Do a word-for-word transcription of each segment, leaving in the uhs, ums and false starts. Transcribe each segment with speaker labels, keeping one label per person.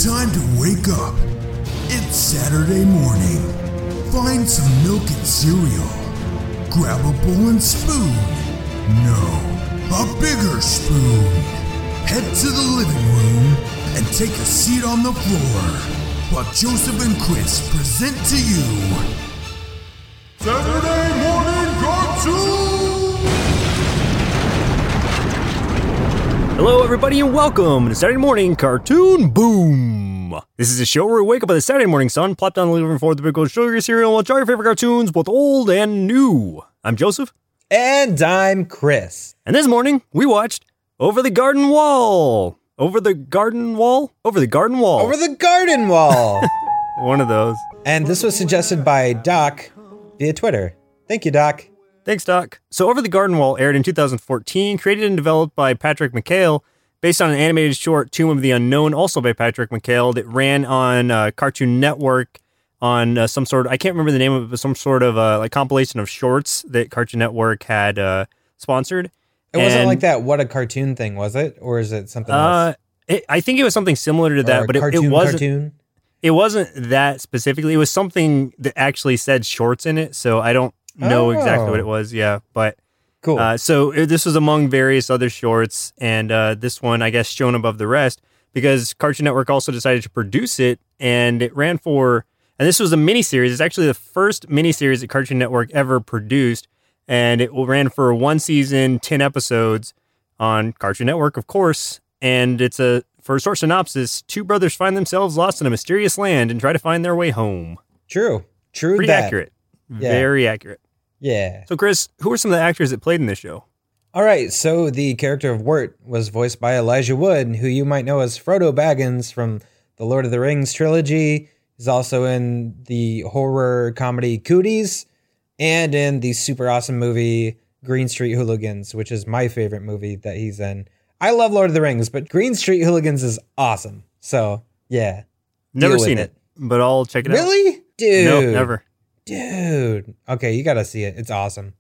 Speaker 1: time to wake up. It's Saturday morning. Find some milk and cereal. Grab a bowl and spoon. No, a bigger spoon. Head to the living room and take a seat on the floor while Joseph and Chris present to you Saturday Morning Cartoon!
Speaker 2: Hello everybody and welcome to Saturday Morning Cartoon Boom! This is a show where we wake up with the Saturday morning sun, plop down the living room floor with the big old sugar cereal, and watch all your favorite cartoons, both old and new. I'm Joseph.
Speaker 3: And I'm Chris.
Speaker 2: And this morning, we watched Over the Garden Wall. Over the Garden Wall? Over the Garden Wall.
Speaker 3: Over the Garden Wall.
Speaker 2: One of those.
Speaker 3: And this was suggested by Doc via Twitter. Thank you, Doc.
Speaker 2: Thanks, Doc. So Over the Garden Wall aired in two thousand fourteen, created and developed by Patrick McHale, based on an animated short, Tomb of the Unknown, also by Patrick McHale, that ran on uh, Cartoon Network on uh, some sort of, I can't remember the name of it, but some sort of uh, like compilation of shorts that Cartoon Network had uh, sponsored.
Speaker 3: It
Speaker 2: and,
Speaker 3: wasn't like that What a Cartoon thing, was it? Or is it something
Speaker 2: uh,
Speaker 3: else?
Speaker 2: It, I think it was something similar to that,
Speaker 3: or
Speaker 2: but it,
Speaker 3: cartoon,
Speaker 2: it wasn't.
Speaker 3: Cartoon?
Speaker 2: It wasn't that specifically. It was something that actually said shorts in it, so I don't know
Speaker 3: Oh.
Speaker 2: exactly what it was. Yeah, but
Speaker 3: Cool.
Speaker 2: uh, so it, this was among various other shorts, and uh, this one, I guess, shown above the rest because Cartoon Network also decided to produce it, and it ran for. And this was a miniseries. It's actually the first miniseries that Cartoon Network ever produced, and it ran for one season, ten episodes on Cartoon Network, of course. And it's a for a short synopsis: two brothers find themselves lost in a mysterious land and try to find their way home.
Speaker 3: True. True.
Speaker 2: Pretty
Speaker 3: that.
Speaker 2: accurate.
Speaker 3: Yeah.
Speaker 2: Very accurate.
Speaker 3: Yeah.
Speaker 2: So, Chris, who are some of the actors that played in this show?
Speaker 3: All right. So the character of Wirt was voiced by Elijah Wood, who you might know as Frodo Baggins from the Lord of the Rings trilogy. He's also in the horror comedy Cooties and in the super awesome movie Green Street Hooligans, which is my favorite movie that he's in. I love Lord of the Rings, but Green Street Hooligans is awesome. So, yeah.
Speaker 2: Never
Speaker 3: Deal with
Speaker 2: seen it. but I'll check it out.
Speaker 3: Really? Dude.
Speaker 2: No, never.
Speaker 3: Dude. Okay, you got to see it. It's awesome.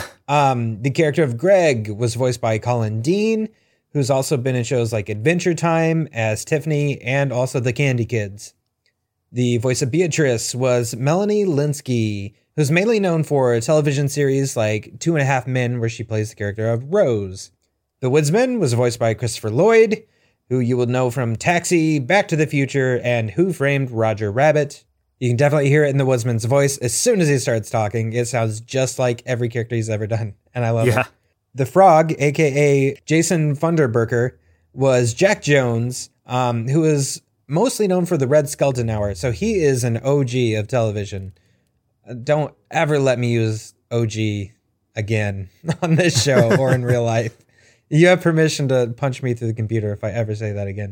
Speaker 3: um, the character of Greg was voiced by Colin Dean, who's also been in shows like Adventure Time as Tiffany and also The Candy Kids. The voice of Beatrice was Melanie Linsky, who's mainly known for a television series like Two and a Half Men, where she plays the character of Rose. The Woodsman was voiced by Christopher Lloyd, who you will know from Taxi, Back to the Future, and Who Framed Roger Rabbit. You can definitely hear it in the Woodsman's voice. As soon as he starts talking, it sounds just like every character he's ever done, and I love
Speaker 2: Yeah.
Speaker 3: it. The Frog, a k a. Jason Funderburker, was Jack Jones, um, who is mostly known for the Red Skelton Hour, so he is an O G of television. Uh, Don't ever let me use O G again on this show or in real life. You have permission to punch me through the computer if I ever say that again.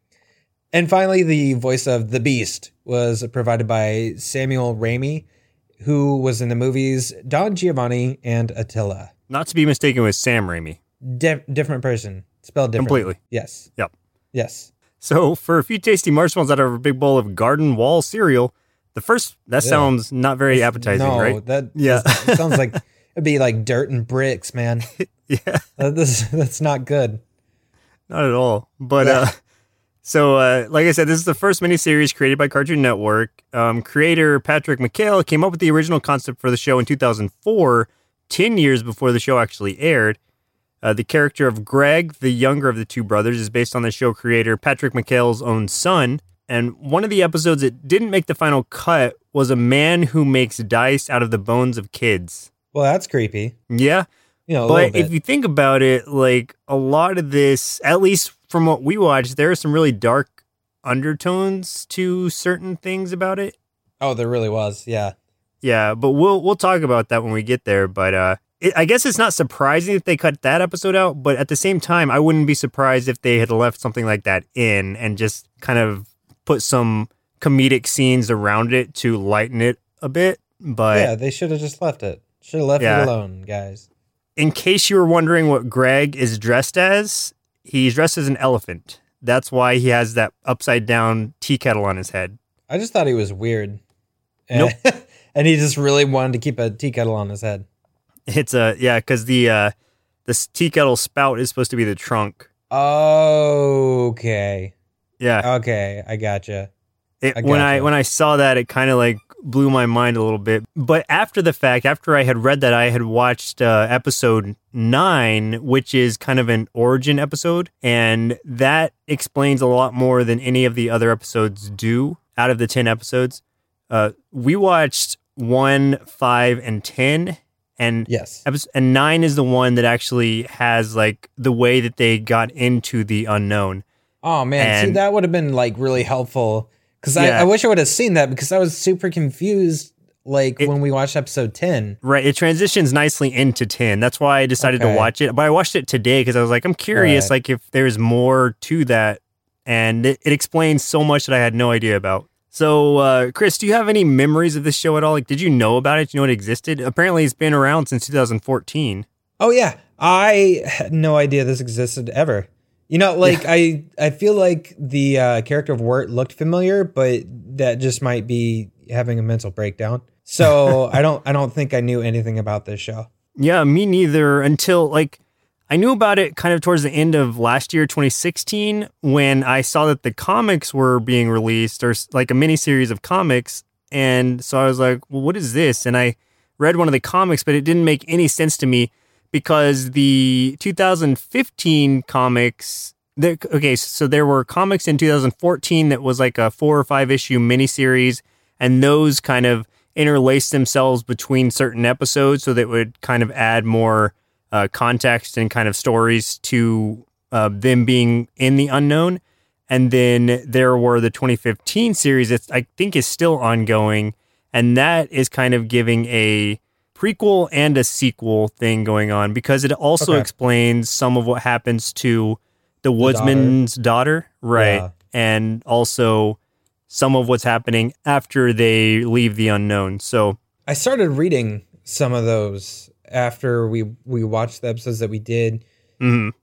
Speaker 3: And finally, the voice of the Beast was provided by Samuel Ramey, who was in the movies Don Giovanni and Attila.
Speaker 2: Not to be mistaken with Sam Raimi.
Speaker 3: Di- different person. Spelled differently.
Speaker 2: Completely.
Speaker 3: Yes.
Speaker 2: Yep.
Speaker 3: Yes.
Speaker 2: So, for a few tasty marshmallows out of a big bowl of Garden Wall cereal, the first, that
Speaker 3: Yeah.
Speaker 2: sounds not very appetizing,
Speaker 3: no,
Speaker 2: right?
Speaker 3: that
Speaker 2: Yeah.
Speaker 3: it sounds like it'd be like dirt and bricks, man.
Speaker 2: Yeah,
Speaker 3: Uh, this, that's not good.
Speaker 2: not at all. But,
Speaker 3: Yeah.
Speaker 2: uh, so, uh, like I said, this is the first miniseries created by Cartoon Network. Um, creator Patrick McHale came up with the original concept for the show in two thousand four, ten years before the show actually aired. Uh, the character of Greg, the younger of the two brothers, is based on the show creator Patrick McHale's own son. And one of the episodes that didn't make the final cut was a man who makes dice out of the bones of kids.
Speaker 3: Well, that's creepy.
Speaker 2: Yeah.
Speaker 3: You know, a
Speaker 2: But
Speaker 3: little bit.
Speaker 2: if you think about it, like a lot of this, at least from what we watched, there are some really dark undertones to certain things about it.
Speaker 3: Oh, there really was. Yeah.
Speaker 2: Yeah, but we'll we'll talk about that when we get there. But uh, it, I guess it's not surprising that they cut that episode out. But at the same time, I wouldn't be surprised if they had left something like that in and just kind of put some comedic scenes around it to lighten it a bit. But
Speaker 3: yeah, they should have just left it. Should have left
Speaker 2: Yeah.
Speaker 3: it alone, guys.
Speaker 2: in case you were wondering what Greg is dressed as, he's dressed as an elephant. That's why he has that upside down tea kettle on his head.
Speaker 3: I just thought he was weird.
Speaker 2: Nope.
Speaker 3: And he just really wanted to keep a tea kettle on his head.
Speaker 2: It's a yeah, because the uh, the tea kettle spout is supposed to be the trunk.
Speaker 3: Okay.
Speaker 2: Yeah.
Speaker 3: Okay, I gotcha.
Speaker 2: It,
Speaker 3: I
Speaker 2: when I
Speaker 3: gotcha.
Speaker 2: when I saw that, it kind of like blew my mind a little bit. But after the fact, after I had read that, I had watched uh, episode nine, which is kind of an origin episode, and that explains a lot more than any of the other episodes do. Out of the ten episodes, uh, we watched one, five, and ten, and
Speaker 3: Yes.
Speaker 2: episode, and nine is the one that actually has like the way that they got into the unknown.
Speaker 3: Oh man, see
Speaker 2: And-
Speaker 3: that would have been like really helpful because I,
Speaker 2: Yeah.
Speaker 3: I wish I would have seen that because I was super confused like
Speaker 2: It-
Speaker 3: when we watched episode ten.
Speaker 2: Right, it transitions nicely into ten. That's why I decided
Speaker 3: Okay.
Speaker 2: to watch it. But I watched it today because I was like, I'm curious,
Speaker 3: Right.
Speaker 2: like if there's more to that, and it, it explains so much that I had no idea about. So, uh, Chris, do you have any memories of this show at all? Like, did you know about it? Do you know it existed? Apparently, it's been around since two thousand fourteen.
Speaker 3: Oh yeah, I had no idea this existed ever. You know, like I I feel like the uh, character of Wirt looked familiar, but that just might be having a mental breakdown. So I don't I don't think I knew anything about this show.
Speaker 2: Yeah, me neither. Until like I knew about it kind of towards the end of last year, twenty sixteen, when I saw that the comics were being released, or s- like a mini series of comics. And so I was like, well, what is this? And I read one of the comics, but it didn't make any sense to me because the two thousand fifteen comics, the, okay, so there were comics in two thousand fourteen that was like a four or five issue miniseries, and those kind of interlaced themselves between certain episodes so that it would kind of add more uh, context and kind of stories to uh, them being in the unknown. And then there were the twenty fifteen series that I think is still ongoing, and that is kind of giving a prequel and a sequel thing going on because it also
Speaker 3: Okay.
Speaker 2: explains some of what happens to the woodsman's daughter, right?
Speaker 3: Yeah.
Speaker 2: And also some of what's happening after they leave the unknown. So
Speaker 3: I started reading some of those after we we watched the episodes that we did,
Speaker 2: mhm.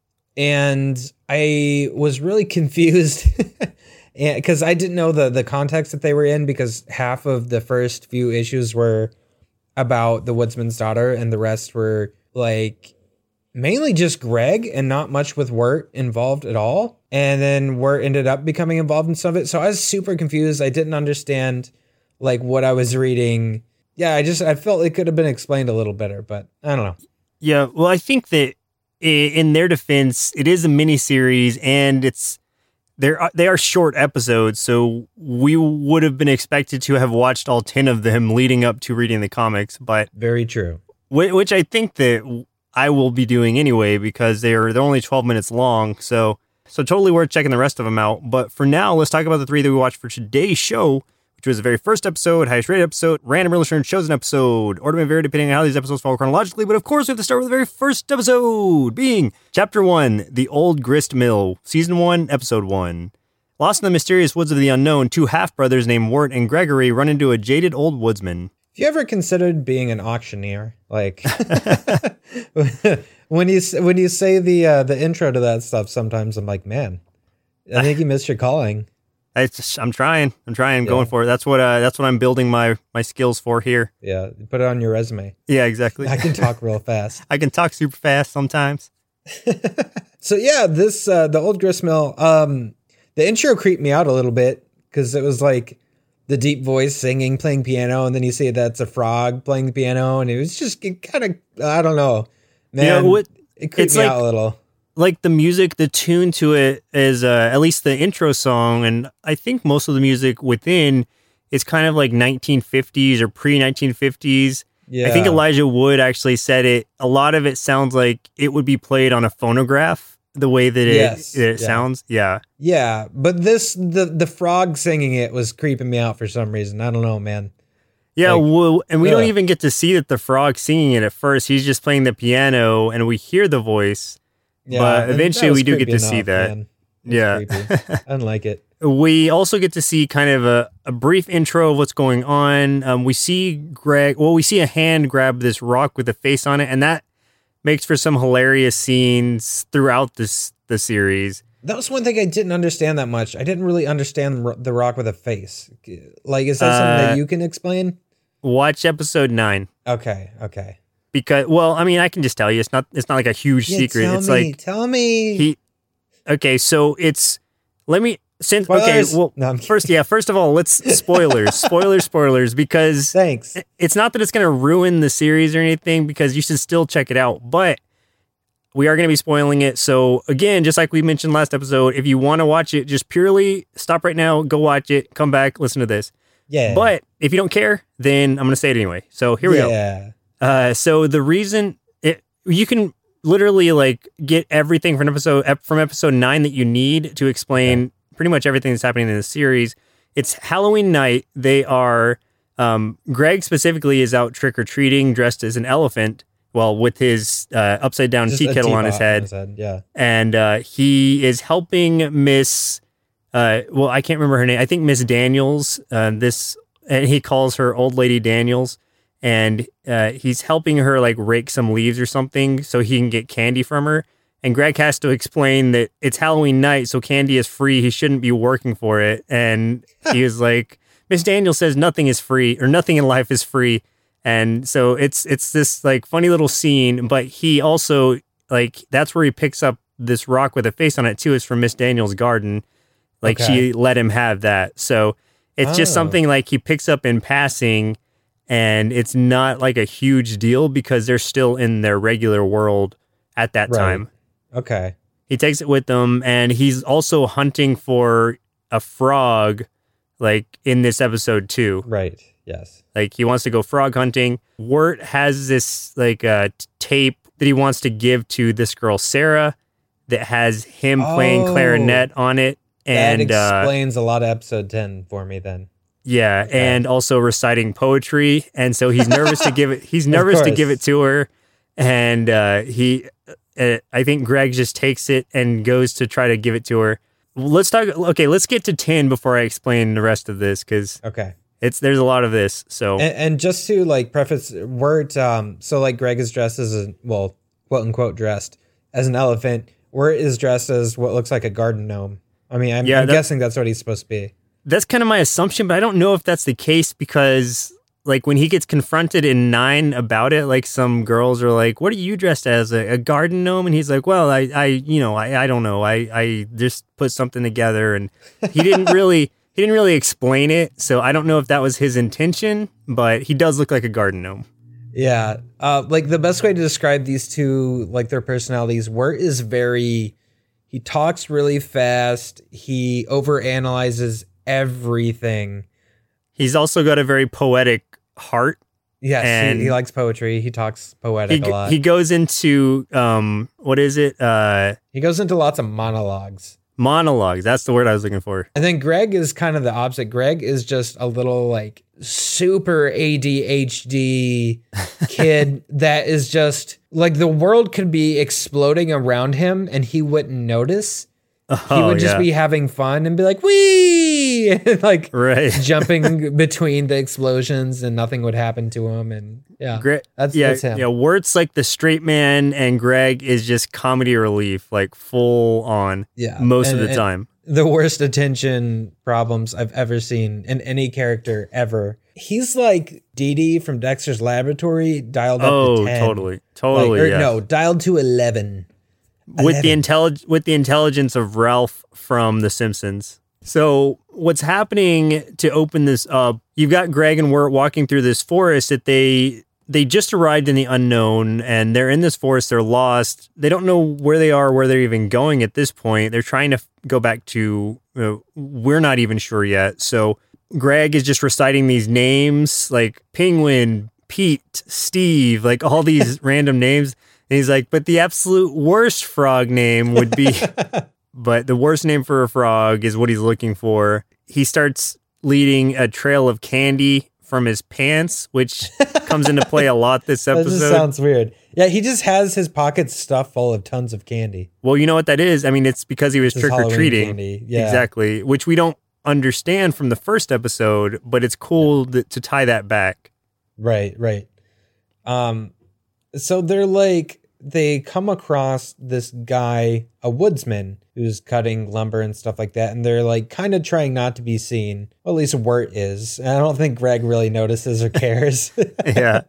Speaker 3: and I was really confused because I didn't know the the context that they were in because half of the first few issues were about the woodsman's daughter and the rest were like mainly just Greg and not much with Wirt involved at all. And then Wirt ended up becoming involved in some of it. So I was super confused. I didn't understand like what I was reading. Yeah, I just I felt it could have been explained a little better, but I don't know.
Speaker 2: Yeah, well, I think that i- in their defense, it is a mini series, and it's they're they are short episodes, so we would have been expected to have watched all ten of them leading up to reading the comics, but
Speaker 3: Very true.
Speaker 2: whi- which I think that I will be doing anyway because they're they're only twelve minutes long, so so totally worth checking the rest of them out. But for now, let's talk about the three that we watched for today's show, which was the very first episode, highest rated episode, random real insurance chosen episode, order may vary depending on how these episodes follow chronologically, but of course we have to start with the very first episode, being Chapter one, The Old Grist Mill, Season one, Episode one. Lost in the mysterious woods of the unknown, two half-brothers named Wirt and Gregory run into a jaded old woodsman.
Speaker 3: Have you ever considered being an auctioneer? Like when you s- when you say the uh, the intro to that stuff, sometimes I'm like, man, I think you missed your calling.
Speaker 2: It's, I'm trying. I'm trying. I'm
Speaker 3: Yeah.
Speaker 2: going for it. That's what. Uh, that's what I'm building my my skills for here.
Speaker 3: Yeah, put it on your resume.
Speaker 2: Yeah, exactly.
Speaker 3: I can talk real fast.
Speaker 2: I can talk super fast sometimes.
Speaker 3: So yeah, this uh, the old gristmill. Um, the intro creeped me out a little bit because it was like the deep voice singing, playing piano, and then you see that's a frog playing the piano, and it was just kind of I don't know, man.
Speaker 2: Yeah, what-
Speaker 3: it creeped
Speaker 2: it's
Speaker 3: me
Speaker 2: like-
Speaker 3: out a little.
Speaker 2: Like the music, the tune to it is uh, at least the intro song, and I think most of the music within is kind of like nineteen fifties or pre nineteen fifties.
Speaker 3: Yeah,
Speaker 2: I think Elijah Wood actually said it. A lot of it sounds like it would be played on a phonograph. The way that it,
Speaker 3: Yes,
Speaker 2: it
Speaker 3: yeah.
Speaker 2: sounds, yeah.
Speaker 3: Yeah, but this the the frog singing it was creeping me out for some reason. I don't know, man.
Speaker 2: Yeah,
Speaker 3: Like,
Speaker 2: well, and we don't
Speaker 3: ugh.
Speaker 2: even get to see that the frog's singing it at first. He's just playing the piano, and we hear the voice.
Speaker 3: Yeah,
Speaker 2: But
Speaker 3: and that
Speaker 2: eventually
Speaker 3: was
Speaker 2: we do get
Speaker 3: creepy
Speaker 2: to see
Speaker 3: enough,
Speaker 2: that.
Speaker 3: man. It's
Speaker 2: Yeah.
Speaker 3: creepy. I don't like it.
Speaker 2: We also get to see kind of a, a brief intro of what's going on. Um, we see Greg, well, we see a hand grab this rock with a face on it, and that makes for some hilarious scenes throughout this the series.
Speaker 3: That was one thing I didn't understand that much. I didn't really understand ro- the rock with a face. Like, is that something
Speaker 2: Uh,
Speaker 3: that you can explain?
Speaker 2: Watch episode nine.
Speaker 3: Okay, okay.
Speaker 2: Because, well, I mean, I can just tell you, it's not it's not like a huge
Speaker 3: Yeah,
Speaker 2: secret.
Speaker 3: tell
Speaker 2: It's
Speaker 3: me,
Speaker 2: like
Speaker 3: tell me.
Speaker 2: he. Okay, so it's let me Since okay,
Speaker 3: Spoilers?
Speaker 2: well,
Speaker 3: No, I'm
Speaker 2: first, yeah, first of all, let's spoilers, spoilers, spoilers, because
Speaker 3: Thanks.
Speaker 2: it's not that it's going to ruin the series or anything, because you should still check it out, but we are going to be spoiling it. So again, just like we mentioned last episode, if you want to watch it, just purely stop right now, go watch it, come back, listen to this.
Speaker 3: Yeah.
Speaker 2: But if you don't care, then I'm going to say it anyway. So here we
Speaker 3: yeah.
Speaker 2: go. Uh, so the reason it, you can literally like get everything from episode from episode nine that you need to explain okay. pretty much everything that's happening in the series. It's Halloween night. They are, um, Greg specifically is out trick-or-treating dressed as an elephant. Well, with his uh, upside down tea kettle on his head.
Speaker 3: his head. Yeah.
Speaker 2: And uh, he is helping Miss, uh, well, I can't remember her name. I think Miss Daniels, uh, this, and he calls her Old Lady Daniels. And uh, he's helping her like rake some leaves or something so he can get candy from her. And Greg has to explain that it's Halloween night, so candy is free. He shouldn't be working for it. And he was like, Miss Daniels says nothing is free, or nothing in life is free. And so it's it's this like funny little scene, but he also like that's where he picks up this rock with a face on it too. It's from Miss Daniels' garden. Like
Speaker 3: Okay.
Speaker 2: she let him have that. So it's just
Speaker 3: Oh.
Speaker 2: something like he picks up in passing, and it's not like a huge deal because they're still in their regular world at that
Speaker 3: Right.
Speaker 2: time.
Speaker 3: Okay.
Speaker 2: He takes it with them, and he's also hunting for a frog like in this episode too.
Speaker 3: Right. Yes.
Speaker 2: Like he wants to go frog hunting. Wirt has this like uh, t- tape that he wants to give to this girl Sarah that has him playing
Speaker 3: Oh.
Speaker 2: clarinet on it, and
Speaker 3: that
Speaker 2: uh,
Speaker 3: explains a lot of episode ten for me then.
Speaker 2: yeah,
Speaker 3: Okay.
Speaker 2: and also reciting poetry. And so he's nervous to give it. He's nervous to
Speaker 3: course.
Speaker 2: give it to her, and uh, he, uh, I think Greg just takes it and goes to try to give it to her. Let's talk. Okay, let's get to ten before I explain the rest of this because
Speaker 3: Okay.
Speaker 2: it's there's a lot of this. So
Speaker 3: And, and just to like preface, Wirt, um, so like Greg is dressed as a, well, quote unquote dressed as an elephant. Wirt is dressed as what looks like a garden gnome. I mean, I'm,
Speaker 2: Yeah,
Speaker 3: I'm
Speaker 2: that-
Speaker 3: guessing that's what he's supposed to be.
Speaker 2: that's kind of my assumption, but I don't know if that's the case because like when he gets confronted in nine about it, like some girls are like, what are you dressed as, a, a garden gnome? And he's like, well, I, I you know, I, I don't know. I, I just put something together, and he didn't really, he didn't really explain it. So I don't know if that was his intention, but he does look like a garden gnome.
Speaker 3: Yeah. Uh, like the best way to describe these two, like their personalities, Wirt is very, he talks really fast. He overanalyzes everything.
Speaker 2: He's also got a very poetic heart.
Speaker 3: Yes,
Speaker 2: And-
Speaker 3: he, he likes poetry. He talks poetic
Speaker 2: He,
Speaker 3: a lot.
Speaker 2: he
Speaker 3: He,
Speaker 2: goes into, um, what is it? Uh,
Speaker 3: goes into lots of monologues.
Speaker 2: monologues. That's the word I was looking for.
Speaker 3: And then Greg is kind of the opposite. Greg is just a little like super A D H D kid that is just like the world could be exploding around him and he wouldn't notice. He
Speaker 2: Oh,
Speaker 3: would just
Speaker 2: yeah.
Speaker 3: be having fun and be like, wee, and like
Speaker 2: Right.
Speaker 3: jumping between the explosions and nothing would happen to him. And yeah,
Speaker 2: Gre-
Speaker 3: that's,
Speaker 2: yeah,
Speaker 3: that's him.
Speaker 2: yeah. Wirt's like the straight man, and Greg is just comedy relief, like full on.
Speaker 3: Yeah,
Speaker 2: most
Speaker 3: and-
Speaker 2: of the
Speaker 3: and-
Speaker 2: time.
Speaker 3: The worst attention problems I've ever seen in any character ever. He's like Dee Dee from Dexter's Laboratory dialed up
Speaker 2: Oh,
Speaker 3: to ten.
Speaker 2: totally, totally.
Speaker 3: Like, or
Speaker 2: yeah.
Speaker 3: no, dialed to eleven.
Speaker 2: with the
Speaker 3: eleven.
Speaker 2: intellig- with the intelligence of Ralph from The Simpsons. So what's happening to open this up? You've got Greg and Wirt walking through this forest that they they just arrived in the unknown, and they're in this forest. They're lost. They don't know where they are, where they're even going at this point. They're trying to f- go back to. You know, we're not even sure yet. So Greg is just reciting these names like Penguin, Pete, Steve, like all these random names. And he's like, but the absolute worst frog name would be, but the worst name for a frog is what he's looking for. He starts leading a trail of candy from his pants, which comes into play a lot this
Speaker 3: That
Speaker 2: episode.
Speaker 3: just sounds weird. Yeah, he just has his pockets stuffed full of tons of candy.
Speaker 2: Well, you know what that is? I mean, it's because he was
Speaker 3: His
Speaker 2: trick or
Speaker 3: Halloween
Speaker 2: treating.
Speaker 3: candy. Yeah.
Speaker 2: Exactly. Which we don't understand from the first episode, but it's cool th- to tie that back.
Speaker 3: Right, right. Um, so they're like, they come across this guy, a woodsman, who's cutting lumber and stuff like that, and they're like kind of trying not to be seen. Well, at least Wirt is. And I don't think Greg really notices or cares.
Speaker 2: Yeah.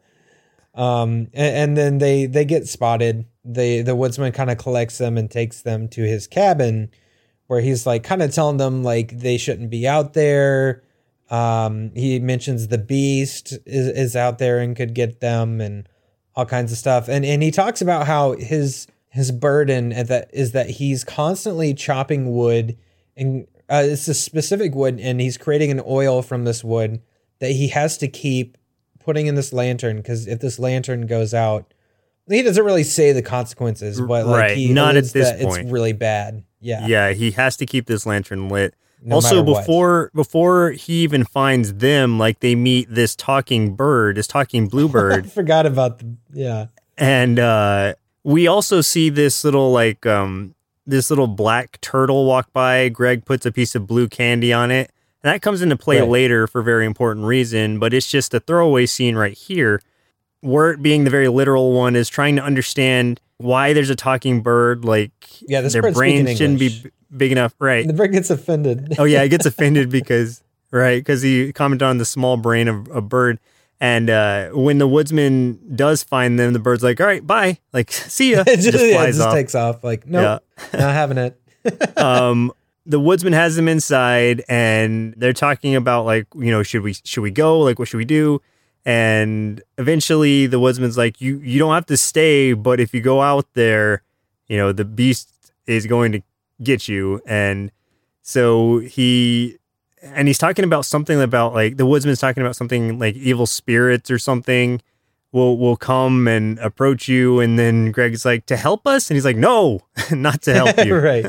Speaker 3: Um, and, and then they they get spotted. They the woodsman kind of collects them and takes them to his cabin, where he's like kind of telling them like they shouldn't be out there. Um, he mentions the beast is, is out there and could get them and all kinds of stuff. And and he talks about how his his burden at that is that he's constantly chopping wood, and uh, it's a specific wood, and he's creating an oil from this wood that he has to keep putting in this lantern, because if this lantern goes out, he doesn't really say the consequences, but like
Speaker 2: right.
Speaker 3: he
Speaker 2: Not at
Speaker 3: alludes
Speaker 2: this
Speaker 3: that
Speaker 2: point.
Speaker 3: It's really bad. Yeah.
Speaker 2: Yeah, he has to keep this lantern lit.
Speaker 3: No
Speaker 2: also,
Speaker 3: matter what.
Speaker 2: before before he even finds them, like they meet this talking bird, this talking
Speaker 3: I
Speaker 2: bluebird,
Speaker 3: forgot about the yeah.
Speaker 2: and uh, we also see this little like um, this little black turtle walk by. Greg puts a piece of blue candy on it, and that comes into play
Speaker 3: Right.
Speaker 2: later for a very important reason. But it's just a throwaway scene right here. Wirt, being the very literal one, is trying to understand why there's a talking bird. Like
Speaker 3: Yeah, this
Speaker 2: their
Speaker 3: bird's
Speaker 2: brain
Speaker 3: speaking
Speaker 2: shouldn't be
Speaker 3: English.
Speaker 2: b- big enough, right?
Speaker 3: The bird gets offended.
Speaker 2: Oh yeah, it gets offended because right because he commented on the small brain of a bird, and uh, when the woodsman does find them, the bird's like, "All right, bye," like "See ya,"
Speaker 3: it just,
Speaker 2: just
Speaker 3: yeah, it
Speaker 2: flies
Speaker 3: just
Speaker 2: off.
Speaker 3: takes off. Like, nope, not having it.
Speaker 2: um, the woodsman has them inside, and they're talking about like, you know, should we should we go? Like, what should we do? And eventually, the woodsman's like, "You you don't have to stay, but if you go out there, you know, the beast is going to get you." And so he, and he's talking about something about like the woodsman's talking about something like evil spirits or something will will come and approach you. And then Greg's like, "To help us?" And he's like, "No, not to help you."
Speaker 3: Right.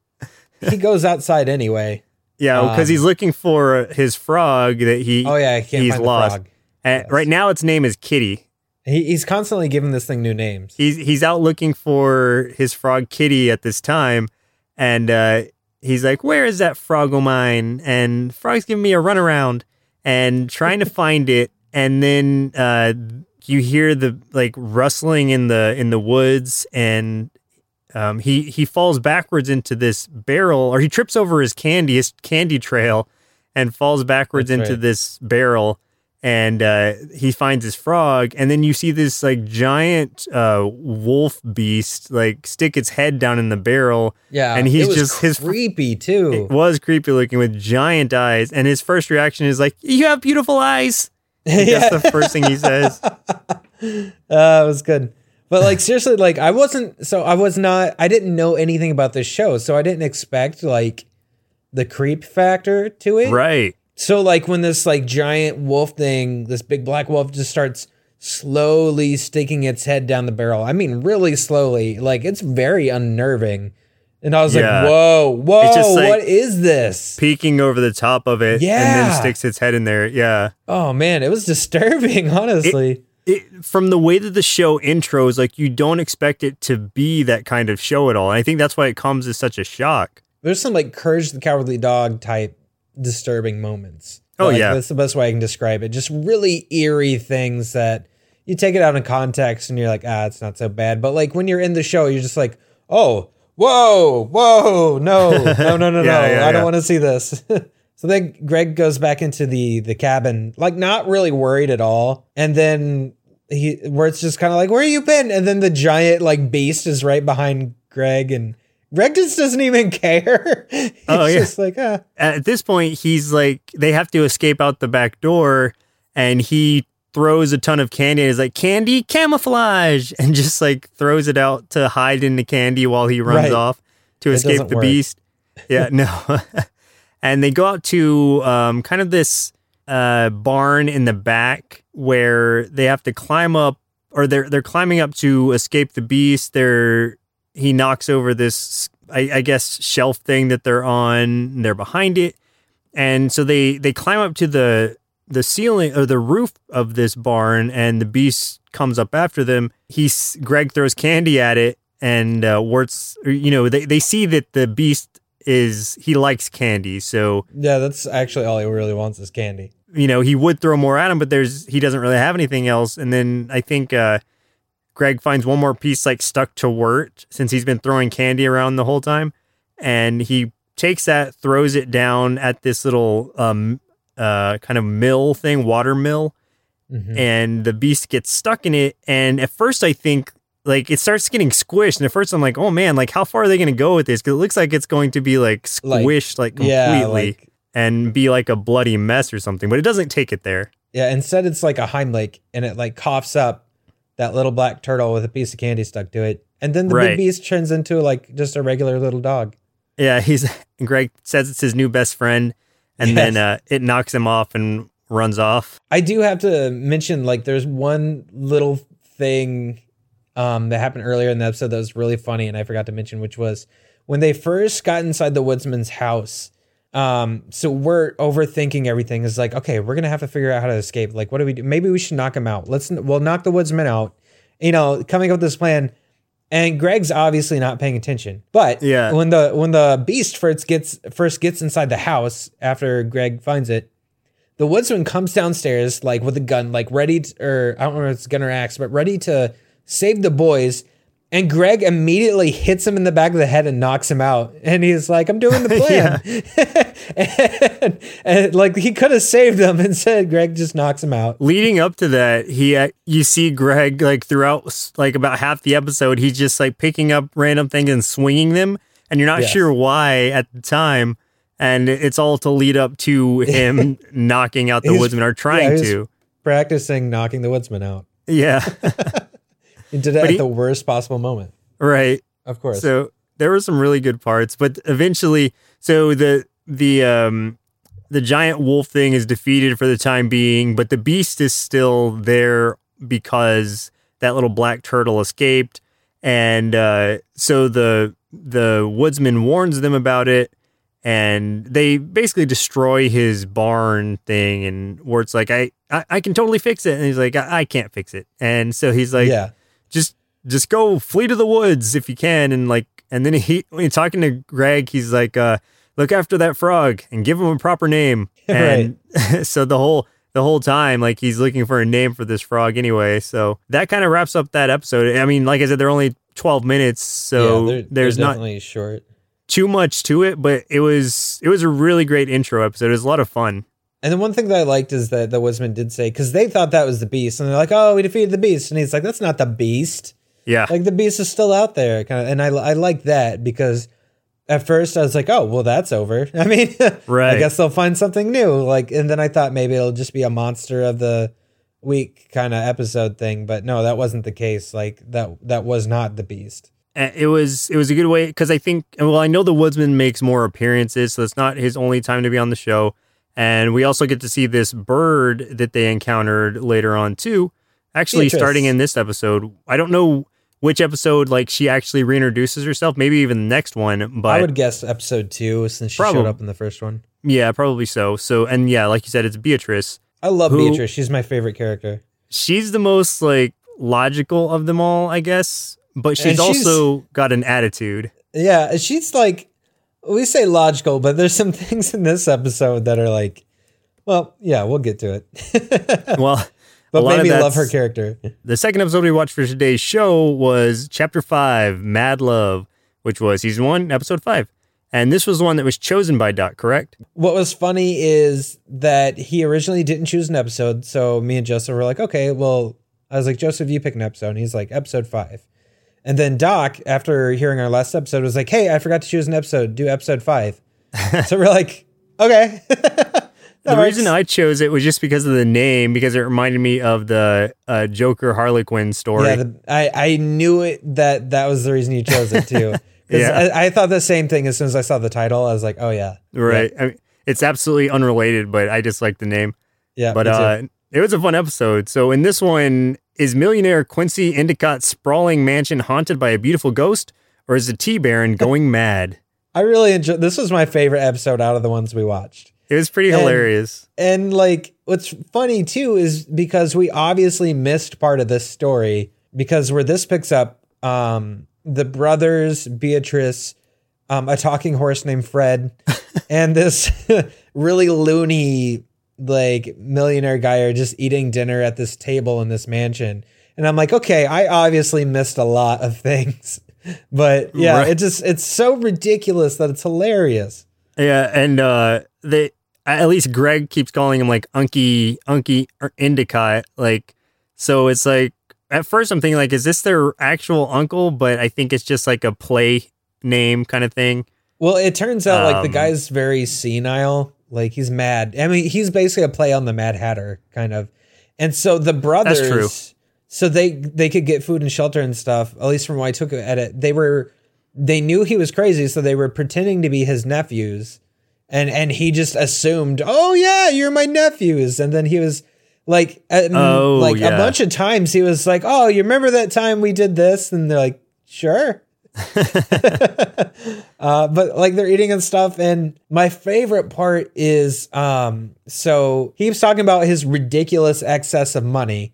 Speaker 3: He goes outside anyway.
Speaker 2: Yeah, because
Speaker 3: Um,
Speaker 2: he's looking for his frog that he
Speaker 3: Oh yeah, I can't
Speaker 2: he's
Speaker 3: find
Speaker 2: lost.
Speaker 3: the frog.
Speaker 2: And
Speaker 3: Yes.
Speaker 2: right now, its name is Kitty.
Speaker 3: He, he's constantly giving this thing new names.
Speaker 2: He's he's out looking for his frog Kitty at this time, and uh, he's like, "Where is that frog o' mine?" And Frog's giving me a runaround and trying to find it, and then uh, you hear the like rustling in the in the woods, and um, he he falls backwards into this barrel, or he trips over his candy his candy trail, and falls backwards
Speaker 3: That's
Speaker 2: into
Speaker 3: right.
Speaker 2: this barrel. And uh, he finds his frog, and then you see this like giant uh, wolf beast like stick its head down in the barrel.
Speaker 3: Yeah,
Speaker 2: and he's
Speaker 3: it was
Speaker 2: just his
Speaker 3: creepy too.
Speaker 2: It was creepy looking with giant eyes, and his first reaction is like, "You have beautiful eyes."
Speaker 3: Yeah.
Speaker 2: That's the first thing he says.
Speaker 3: Uh, it was good. But like seriously, like I wasn't so I was not I didn't know anything about this show, so I didn't expect like the creep factor to it.
Speaker 2: Right.
Speaker 3: So like when this like giant wolf thing, this big black wolf just starts slowly sticking its head down the barrel. I mean really slowly. Like it's very unnerving. And I was
Speaker 2: Yeah.
Speaker 3: like, whoa, whoa,
Speaker 2: It's just, like,
Speaker 3: what is this?
Speaker 2: Peeking over the top of it, and
Speaker 3: Yeah.
Speaker 2: then sticks its head in there. Yeah.
Speaker 3: Oh man, it was disturbing, honestly.
Speaker 2: It, from the way that the show intros, like you don't expect it to be that kind of show at all. And I think that's why it comes as such a shock.
Speaker 3: There's some like Courage the Cowardly Dog type disturbing moments.
Speaker 2: Oh,
Speaker 3: Like,
Speaker 2: yeah.
Speaker 3: that's the best way I can describe it. Just really eerie things that you take it out in context and you're like, ah, it's not so bad. But like when you're in the show, you're just like, oh, whoa, whoa, no, no, no, no,
Speaker 2: Yeah,
Speaker 3: no,
Speaker 2: yeah,
Speaker 3: I don't
Speaker 2: yeah.
Speaker 3: want to see this. So then Greg goes back into the the cabin, like not really worried at all, and then he where it's just kind of like, where you been? And then the giant like beast is right behind Greg, and Greg just doesn't even care. He's
Speaker 2: Oh, yeah.
Speaker 3: just like, ah.
Speaker 2: At this point, he's like, they have to escape out the back door, and he throws a ton of candy and is like, "Candy camouflage," and just like throws it out to hide in the candy while he runs
Speaker 3: Right.
Speaker 2: off to
Speaker 3: It
Speaker 2: escape
Speaker 3: doesn't
Speaker 2: the
Speaker 3: work.
Speaker 2: beast. Yeah, no. And they go out to um, kind of this uh, barn in the back where they have to climb up, or they're they're climbing up to escape the beast. They're he knocks over this, I, I guess, shelf thing that they're on. And they're behind it, and so they they climb up to the the ceiling or the roof of this barn, and the beast comes up after them. He's Greg throws candy at it, and uh, Wirt's, you know, they they see that the beast is he likes candy, so
Speaker 3: Yeah, that's actually all he really wants is candy.
Speaker 2: you know he would throw more at him, but there's he doesn't really have anything else. And then I think uh, Greg finds one more piece like stuck to Wirt since he's been throwing candy around the whole time, and he takes that, throws it down at this little um uh kind of mill thing, water mill,
Speaker 3: Mhm.
Speaker 2: and the beast gets stuck in it. And at first I think like it starts getting squished. And at first I'm like, oh man, like how far are they going to go with this? Because it looks like it's going to be like squished like, like completely
Speaker 3: yeah, like,
Speaker 2: and be like a bloody mess or something. But it doesn't take it there.
Speaker 3: Yeah, instead it's like a Heimlich, and it like coughs up that little black turtle with a piece of candy stuck to it. And then the
Speaker 2: Right.
Speaker 3: big beast turns into like just a regular little dog.
Speaker 2: Yeah, he's Greg says it's his new best friend, and
Speaker 3: Yes.
Speaker 2: then uh, it knocks him off and runs off.
Speaker 3: I do have to mention, like, there's one little thing um, that happened earlier in the episode that was really funny, and I forgot to mention, which was when they first got inside the woodsman's house. Um, so we're overthinking everything. It's like, okay, we're gonna have to figure out how to escape. Like, what do we do? Maybe we should knock him out. Let's we'll knock the woodsman out. You know, coming up with this plan. And Greg's obviously not paying attention. But
Speaker 2: Yeah.
Speaker 3: when the when the beast first gets first gets inside the house after Greg finds it, the woodsman comes downstairs like with a gun, like ready to, or I don't know if it's gun or axe, but ready to save the boys. And Greg immediately hits him in the back of the head and knocks him out. And he's like, I'm doing the plan. and, and like he could have saved them. Instead, Greg just knocks him out.
Speaker 2: Leading up to that, he uh, you see Greg like throughout like about half the episode, he's just like picking up random things and swinging them, and you're not
Speaker 3: Yes.
Speaker 2: sure why at the time. And it's all to lead up to him knocking out the
Speaker 3: He's-
Speaker 2: woodsman or
Speaker 3: yeah,
Speaker 2: trying
Speaker 3: he's
Speaker 2: to.
Speaker 3: Practicing knocking the woodsman out.
Speaker 2: Yeah,
Speaker 3: He did it
Speaker 2: But
Speaker 3: at
Speaker 2: he-
Speaker 3: the worst possible moment.
Speaker 2: right.
Speaker 3: Of course.
Speaker 2: So there were some really good parts, but eventually, so the the um the giant wolf thing is defeated for the time being, but the beast is still there because that little black turtle escaped, and uh, so the the woodsman warns them about it, and they basically destroy his barn thing, and where it's like, I I, I can totally fix it, and he's like, I, I can't fix it, and so he's like,
Speaker 3: yeah.
Speaker 2: just just go flee to the woods if you can, and like and then he when he's talking to Greg, he's like, uh look after that frog and give him a proper name. And so the whole the whole time, like he's looking for a name for this frog anyway. So that kind of wraps up that episode. I mean, like I said, they're only twelve minutes, so
Speaker 3: yeah, they're,
Speaker 2: there's
Speaker 3: they're
Speaker 2: not
Speaker 3: definitely short.
Speaker 2: too much to it, but it was it was a really great intro episode. It was a lot of fun.
Speaker 3: And the one thing that I liked is that the woodsman did say, because they thought that was the beast, and they're like, "Oh, we defeated the beast," and he's like, "That's not the beast.
Speaker 2: Yeah.
Speaker 3: Like the beast is still out there." Kind of, and I I like that because at first I was like, "Oh, well, that's over." I mean,
Speaker 2: Right.
Speaker 3: I guess they'll find something new. Like, and then I thought maybe it'll just be a monster of the week kind of episode thing, but no, that wasn't the case. Like that that was not the beast.
Speaker 2: Uh, It was it was a good way because I think well I know the woodsman makes more appearances, so it's not his only time to be on the show, and we also get to see this bird that they encountered later on too. Actually,
Speaker 3: Beatrice.
Speaker 2: starting in this episode, I don't know which episode like she actually reintroduces herself. Maybe even the next one, but
Speaker 3: I would guess episode two since she
Speaker 2: Probably.
Speaker 3: showed up in the first one.
Speaker 2: yeah, probably so. So and yeah, like you said, it's Beatrice.
Speaker 3: I love
Speaker 2: Who-
Speaker 3: Beatrice. She's my favorite character.
Speaker 2: She's the most like logical of them all, I guess, but she's,
Speaker 3: And she's-
Speaker 2: also got an attitude.
Speaker 3: Yeah, she's like, we say logical, but there's some things in this episode that are like, well, yeah, we'll get to it.
Speaker 2: Well.
Speaker 3: But
Speaker 2: a lot
Speaker 3: made
Speaker 2: of
Speaker 3: me love
Speaker 2: that's-
Speaker 3: her character.
Speaker 2: The second episode we watched for today's show was Chapter five, Mad Love, which was Season one, Episode five. And this was the one that was chosen by Doc, correct?
Speaker 3: What was funny is that he originally didn't choose an episode. So me and Joseph were like, okay, well, I was like, Joseph, you pick an episode. And he's like, episode five. And then Doc, after hearing our last episode, was like, hey, I forgot to choose an episode. Do episode five. So we're like, okay.
Speaker 2: The reason I chose it was just because of the name, because it reminded me of the uh, Joker Harley Quinn story.
Speaker 3: Yeah, the, I, I knew it that that was the reason you chose it too. 'Cause
Speaker 2: Yeah.
Speaker 3: I, I thought the same thing as soon as I saw the title. I was like, oh yeah.
Speaker 2: right. I mean, it's absolutely unrelated, but I just like the name.
Speaker 3: Yeah.
Speaker 2: But
Speaker 3: me too.
Speaker 2: uh, it was a fun episode. So in this one, is millionaire Quincy Endicott's sprawling mansion haunted by a beautiful ghost, or is the tea baron going mad?
Speaker 3: I really enjoyed this. Was my favorite episode out of the ones we watched.
Speaker 2: It was pretty
Speaker 3: And-
Speaker 2: hilarious.
Speaker 3: And like, what's funny too is because we obviously missed part of this story because where this picks up, um, the brothers, Beatrice, um, a talking horse named Fred, and this really loony, like millionaire guy are just eating dinner at this table in this mansion. And I'm like, okay, I obviously missed a lot of things, but yeah,
Speaker 2: Right.
Speaker 3: it just, it's so ridiculous that it's hilarious.
Speaker 2: Yeah, and uh, they at least Greg keeps calling him like Unky Unky Endicott, like so it's like at first I'm thinking like, is this their actual uncle? But I think it's just like a play name kind of thing.
Speaker 3: Well, it turns out like the
Speaker 2: Um,
Speaker 3: guy's very senile. Like he's mad. I mean, he's basically a play on the Mad Hatter kind of. And so the brothers,
Speaker 2: That's true.
Speaker 3: so they they could get food and shelter and stuff. At least from what I took at it, they were they knew he was crazy, so they were pretending to be his nephews, and and he just assumed, oh yeah, you're my nephews, and then he was like, um,
Speaker 2: Oh,
Speaker 3: like
Speaker 2: yeah.
Speaker 3: a bunch of times he was like, oh, you remember that time we did this, and they're like, sure. uh, but like they're eating and stuff. And my favorite part is, um, so he was talking about his ridiculous excess of money.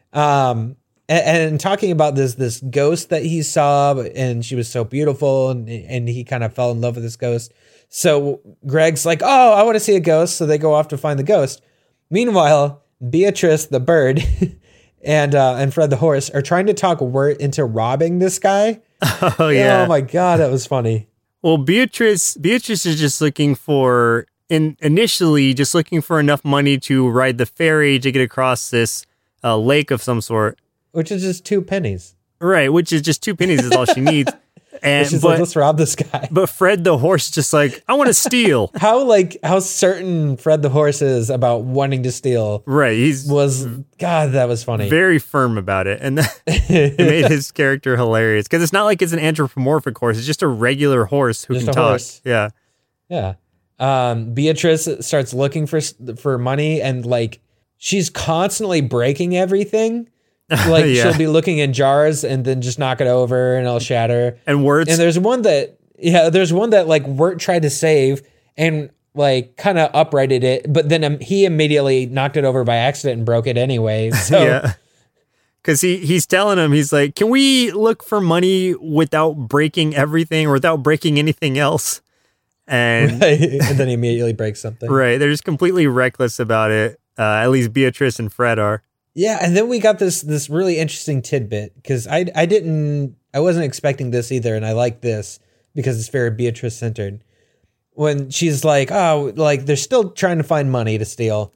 Speaker 3: Um, and, and talking about this, this ghost that he saw, and she was so beautiful, and, and he kind of fell in love with this ghost. So Greg's like, oh, I want to see a ghost. So they go off to find the ghost. Meanwhile, Beatrice, the bird, and, uh, and Fred the horse are trying to talk Wirt into robbing this guy.
Speaker 2: Oh yeah.
Speaker 3: Oh my God, that was funny.
Speaker 2: Well, Beatrice, Beatrice is just looking for, in initially, just looking for enough money to ride the ferry to get across this uh, lake of some sort.
Speaker 3: Which is just two pennies.
Speaker 2: Right, which is just two pennies is all she needs. And
Speaker 3: She's
Speaker 2: but,
Speaker 3: like, let's rob this guy.
Speaker 2: but Fred the horse just like, I want to steal.
Speaker 3: How like how certain Fred the horse is about wanting to steal
Speaker 2: Right, he's
Speaker 3: was God, that was funny.
Speaker 2: very firm about it, and that, it made his character hilarious because it's not like it's an anthropomorphic horse; it's just a regular horse who
Speaker 3: Just
Speaker 2: can
Speaker 3: a
Speaker 2: talk.
Speaker 3: horse.
Speaker 2: Yeah,
Speaker 3: Yeah. Um, Beatrice starts looking for for money, and like she's constantly breaking everything. Like
Speaker 2: Yeah.
Speaker 3: she'll be looking in jars and then just knock it over and it'll shatter.
Speaker 2: and words.
Speaker 3: And there's one that, yeah, there's one that like Wirt tried to save and like kind of uprighted it, but then um, he immediately knocked it over by accident and broke it anyway. So
Speaker 2: Yeah. Because he, he's telling him, he's like, can we look for money without breaking everything or without breaking anything else? And
Speaker 3: and then he immediately breaks something.
Speaker 2: right, they're just completely reckless about it. Uh, at least Beatrice and Fred are.
Speaker 3: Yeah, and then we got this this really interesting tidbit because I I didn't I wasn't expecting this either, and I like this because it's very Beatrice centered. When she's like, oh, like they're still trying to find money to steal,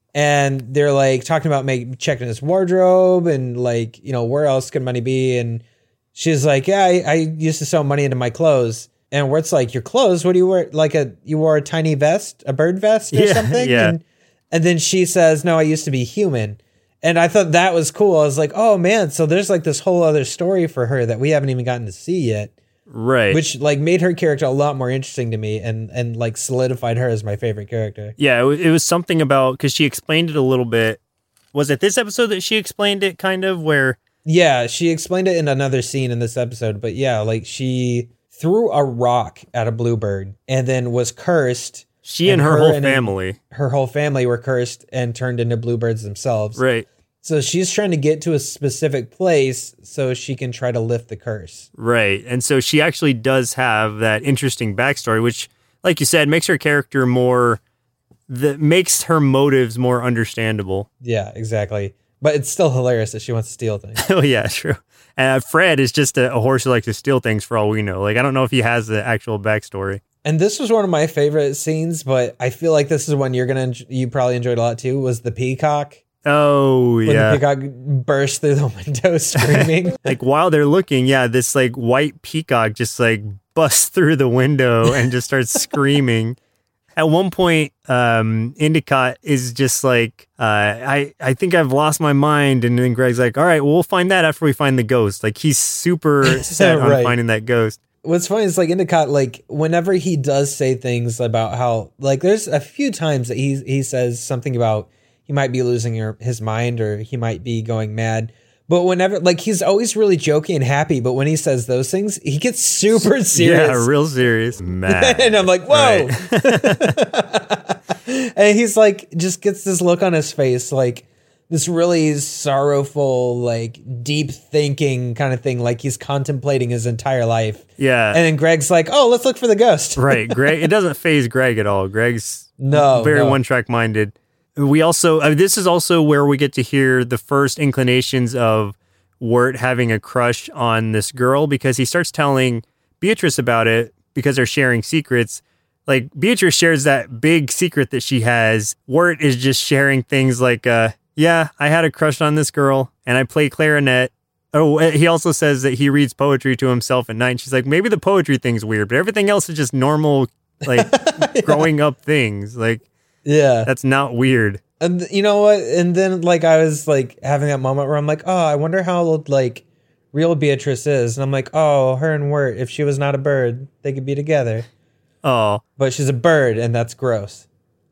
Speaker 3: and they're like talking about make, checking his wardrobe and like, you know, where else could money be? And she's like, yeah, I, I used to sew money into my clothes. And Wirt's like, your clothes? What do you wear? Like a you wore a tiny vest, a bird vest or
Speaker 2: Yeah,
Speaker 3: something?
Speaker 2: yeah.
Speaker 3: And, and then she says, no, I used to be human. And I thought that was cool. I was like, oh man, so there's like this whole other story for her that we haven't even gotten to see yet,
Speaker 2: Right.
Speaker 3: which like made her character a lot more interesting to me and and like solidified her as my favorite character.
Speaker 2: Yeah, it was, it was something about, because she explained it a little bit. Was it this episode that she explained it kind of where?
Speaker 3: Yeah, she explained it in another scene in this episode, but yeah, like she threw a rock at a bluebird and then was cursed.
Speaker 2: She and,
Speaker 3: And
Speaker 2: her,
Speaker 3: her
Speaker 2: whole
Speaker 3: and-
Speaker 2: family.
Speaker 3: Her whole family were cursed and turned into bluebirds themselves.
Speaker 2: Right.
Speaker 3: So she's trying to get to a specific place so she can try to lift the curse.
Speaker 2: Right. And so she actually does have that interesting backstory, which, like you said, makes her character more, that makes her motives more understandable.
Speaker 3: Yeah, exactly. But it's still hilarious that she wants to steal things.
Speaker 2: Oh, yeah, true. Uh, Fred is just a, a horse who likes to steal things for all we know. Like, I don't know if he has the actual backstory.
Speaker 3: And this was one of my favorite scenes, but I feel like this is one you're going to, you probably enjoyed a lot too, was the peacock.
Speaker 2: Oh,
Speaker 3: When
Speaker 2: yeah.
Speaker 3: the peacock burst through the window screaming.
Speaker 2: Like, while they're looking, yeah, this, like, white peacock just, like, busts through the window and just starts screaming. At one point, um, Endicott is just like, uh, I, I think I've lost my mind. And then Greg's like, all right, well, we'll find that after we find the ghost. Like, he's super set on
Speaker 3: Right.
Speaker 2: finding that ghost.
Speaker 3: What's funny is like Endicott, like whenever he does say things about how, like there's a few times that he, he says something about he might be losing her, his mind or he might be going mad. But whenever, like, he's always really joking and happy. But when he says those things, he gets super serious.
Speaker 2: Yeah, real serious. Mad.
Speaker 3: And I'm like, whoa.
Speaker 2: Right.
Speaker 3: And he's like, just gets this look on his face, like this really sorrowful, like deep thinking kind of thing. Like he's contemplating his entire life.
Speaker 2: Yeah.
Speaker 3: And then Greg's like, oh, let's look for the ghost.
Speaker 2: Right. Greg, it doesn't phase Greg at all. Greg's
Speaker 3: No,
Speaker 2: very
Speaker 3: no.
Speaker 2: one track minded. We also, uh, this is also where we get to hear the first inclinations of Wirt having a crush on this girl because he starts telling Beatrice about it because they're sharing secrets. Like Beatrice shares that big secret that she has. Wirt is just sharing things like, uh, yeah, I had a crush on this girl, and I play clarinet. Oh, he also says that he reads poetry to himself at night. And she's like, maybe the poetry thing's weird, but everything else is just normal, like, yeah. growing up things. Like,
Speaker 3: yeah,
Speaker 2: that's not weird.
Speaker 3: And you know what? And then, like, I was, like, having that moment where I'm like, oh, I wonder how, like, real Beatrice is. And I'm like, oh, her and Wirt, if she was not a bird, they could be together.
Speaker 2: Oh.
Speaker 3: But she's a bird, and that's gross.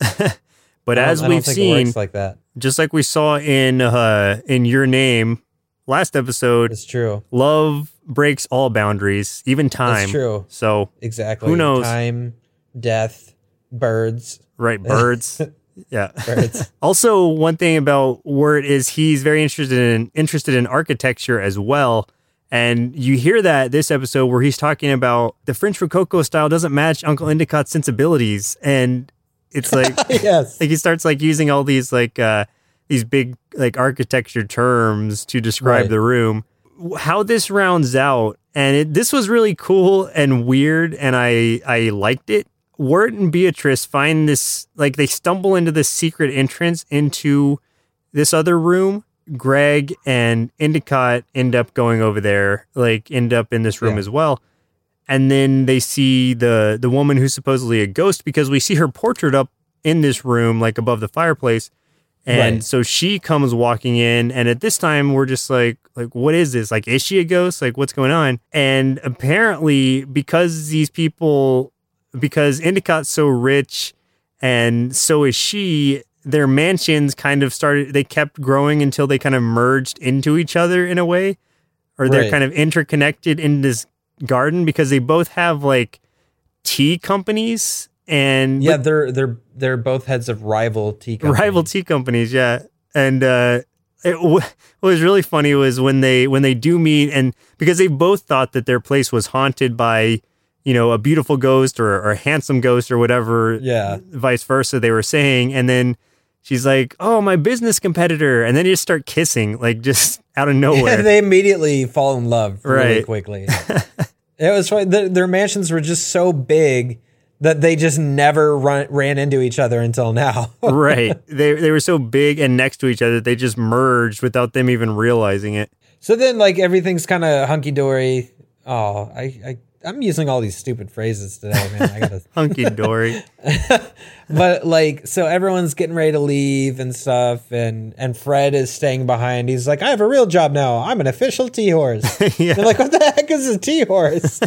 Speaker 2: But as
Speaker 3: I
Speaker 2: we've
Speaker 3: don't think
Speaker 2: seen,
Speaker 3: it works like that.
Speaker 2: Just like we saw in uh, in Your Name, last episode,
Speaker 3: it's true.
Speaker 2: Love breaks all boundaries, even time.
Speaker 3: It's true.
Speaker 2: So
Speaker 3: exactly.
Speaker 2: Who knows?
Speaker 3: Time, death, birds.
Speaker 2: Right, birds. Yeah.
Speaker 3: Birds.
Speaker 2: Also, one thing about Wirt is he's very interested in interested in architecture as well. And you hear that this episode where he's talking about the French Rococo style doesn't match Uncle Endicott's sensibilities, and it's like,
Speaker 3: yes,
Speaker 2: like he starts like using all these like uh, these big like architecture terms to describe
Speaker 3: right.
Speaker 2: the room. How this rounds out, and it, this was really cool and weird, and I I liked it. Wirt and Beatrice find this, like they stumble into this secret entrance into this other room. Greg and Endicott end up going over there, like end up in this room yeah. as well. And then they see the the woman who's supposedly a ghost, because we see her portrait up in this room, like above the fireplace. And right. so she comes walking in, and at this time we're just like, like, what is this? Like, is she a ghost? Like, what's going on? And apparently, because these people, because Endicott's so rich, and so is she, their mansions kind of started, they kept growing until they kind of merged into each other in a way, or they're
Speaker 3: right.
Speaker 2: kind of interconnected in this garden, because they both have like tea companies. And
Speaker 3: yeah, they're they're they're both heads of rival tea companies.
Speaker 2: Rival tea companies, yeah. And uh, it, what was really funny was when they when they do meet, and because they both thought that their place was haunted by, you know, a beautiful ghost or, or a handsome ghost or whatever.
Speaker 3: Yeah.
Speaker 2: Vice versa, they were saying, and then she's like, "Oh, my business competitor," and then you just start kissing, like just out of nowhere.
Speaker 3: Yeah, they immediately fall in love really
Speaker 2: right.
Speaker 3: quickly. It was funny. Their, their mansions were just so big that they just never run, ran into each other until now.
Speaker 2: Right. They they were so big and next to each other, they just merged without them even realizing it.
Speaker 3: So then, like, everything's kind of hunky-dory. Oh, I, I, I'm using all these stupid phrases today, man. I gotta
Speaker 2: hunky-dory.
Speaker 3: But, like, so everyone's getting ready to leave and stuff, and, and Fred is staying behind. He's like, I have a real job now. I'm an official tea horse. Yeah. They're like, what the heck is a tea horse?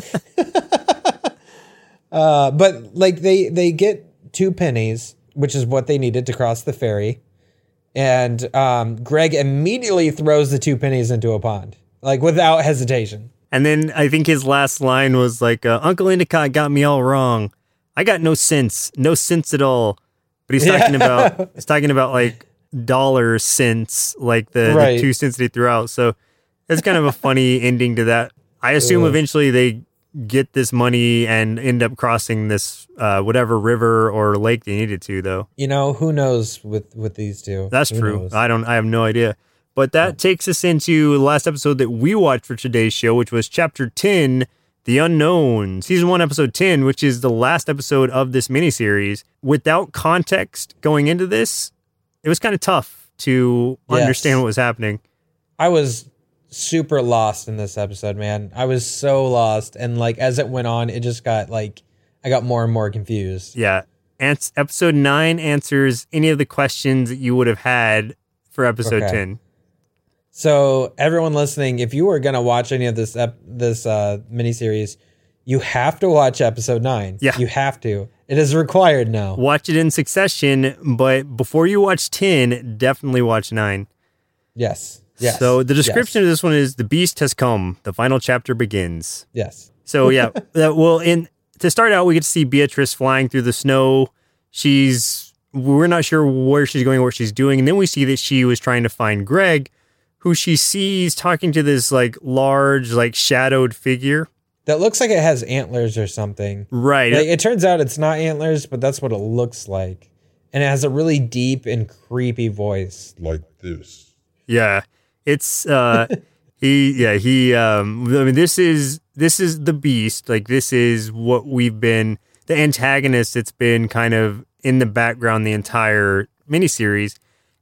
Speaker 3: Uh, but like they, they get two pennies, which is what they needed to cross the ferry. And, um, Greg immediately throws the two pennies into a pond, like without hesitation.
Speaker 2: And then I think his last line was like, uh, Uncle Endicott got me all wrong. I got no sense, no sense at all. But he's talking yeah. about, he's talking about like dollar cents, like the, right. the two cents that he threw out. So it's kind of a funny ending to that. I assume Ugh. eventually they get this money and end up crossing this uh, whatever river or lake they needed to, though.
Speaker 3: You know, who knows with, with these two?
Speaker 2: That's
Speaker 3: who
Speaker 2: true.
Speaker 3: Knows?
Speaker 2: I don't. I have no idea. But that yeah. takes us into the last episode that we watched for today's show, which was Chapter ten, The Unknown, Season one, Episode ten, which is the last episode of this miniseries. Without context going into this, it was kind of tough to yes. understand what was happening. I was
Speaker 3: super lost in this episode, man. I was so lost, and like as it went on, it just got like I got more and more confused.
Speaker 2: Yeah. Ans- episode nine answers any of the questions that you would have had for episode okay. ten.
Speaker 3: So everyone listening, if you were gonna watch any of this ep- this uh, miniseries, you have to watch episode nine.
Speaker 2: Yeah,
Speaker 3: you have to. It is required now.
Speaker 2: Watch it in succession, but before you watch ten, definitely watch nine.
Speaker 3: Yes. Yes.
Speaker 2: So the description
Speaker 3: yes.
Speaker 2: of this one is: the beast has come. The final chapter begins.
Speaker 3: Yes.
Speaker 2: So yeah, that well, in to start out, we get to see Beatrice flying through the snow. She's we're not sure where she's going, or what she's doing, and then we see that she was trying to find Greg, who she sees talking to this like large, like shadowed figure
Speaker 3: that looks like it has antlers or something.
Speaker 2: Right.
Speaker 3: Like, it turns out it's not antlers, but that's what it looks like, and it has a really deep and creepy voice,
Speaker 1: like this.
Speaker 2: Yeah. It's uh he yeah he um I mean this is this is the beast, like this is what we've been the antagonist that's been kind of in the background the entire miniseries,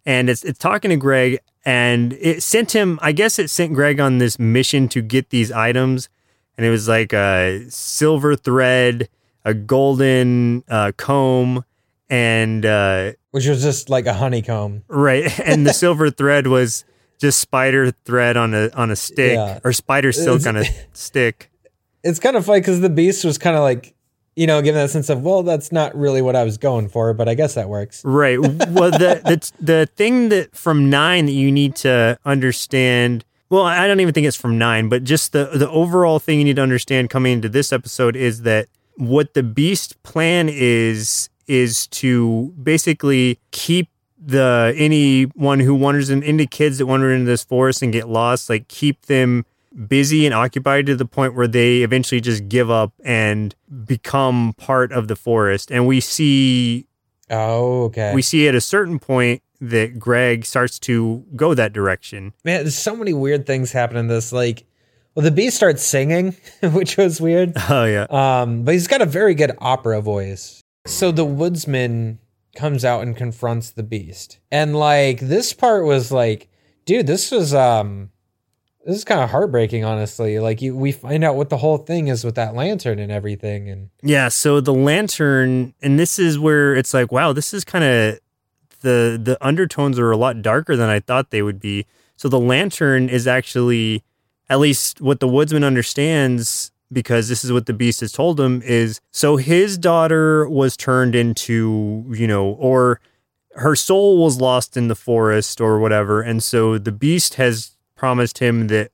Speaker 2: and it's it's talking to Greg, and it sent him. I guess it sent Greg on this mission to get these items, and it was like a silver thread, a golden uh, comb, and uh,
Speaker 3: which was just like a honeycomb,
Speaker 2: right? And the silver thread was just spider thread on a on a stick,
Speaker 3: Yeah.
Speaker 2: or spider silk
Speaker 3: It's-
Speaker 2: on a stick.
Speaker 3: It's kind of funny because the Beast was kind of like, you know, giving that sense of, well, that's not really what I was going for, but I guess that works.
Speaker 2: Right. Well, the, the the thing that from nine that you need to understand. Well, I don't even think it's from nine, but just the the overall thing you need to understand coming into this episode is that what the Beast plan is is to basically keep the anyone who wanders in, into kids that wander into this forest and get lost, like keep them busy and occupied to the point where they eventually just give up and become part of the forest. And we see
Speaker 3: Oh, okay.
Speaker 2: we see at a certain point that Greg starts to go that direction.
Speaker 3: Man, there's so many weird things happen in this. Like, well, the Beast starts singing, which was weird.
Speaker 2: Oh yeah.
Speaker 3: Um, but he's got a very good opera voice. So the woodsman comes out and confronts the Beast. And like this part was like, dude, this was um this is kind of heartbreaking, honestly. Like you we find out what the whole thing is with that lantern and everything. And
Speaker 2: Yeah, so the lantern, and this is where it's like, wow, this is kind of the the undertones are a lot darker than I thought they would be. So the lantern is actually, at least what the woodsman understands, because this is what the Beast has told him, is so his daughter was turned into, you know, or her soul was lost in the forest or whatever. And so the Beast has promised him that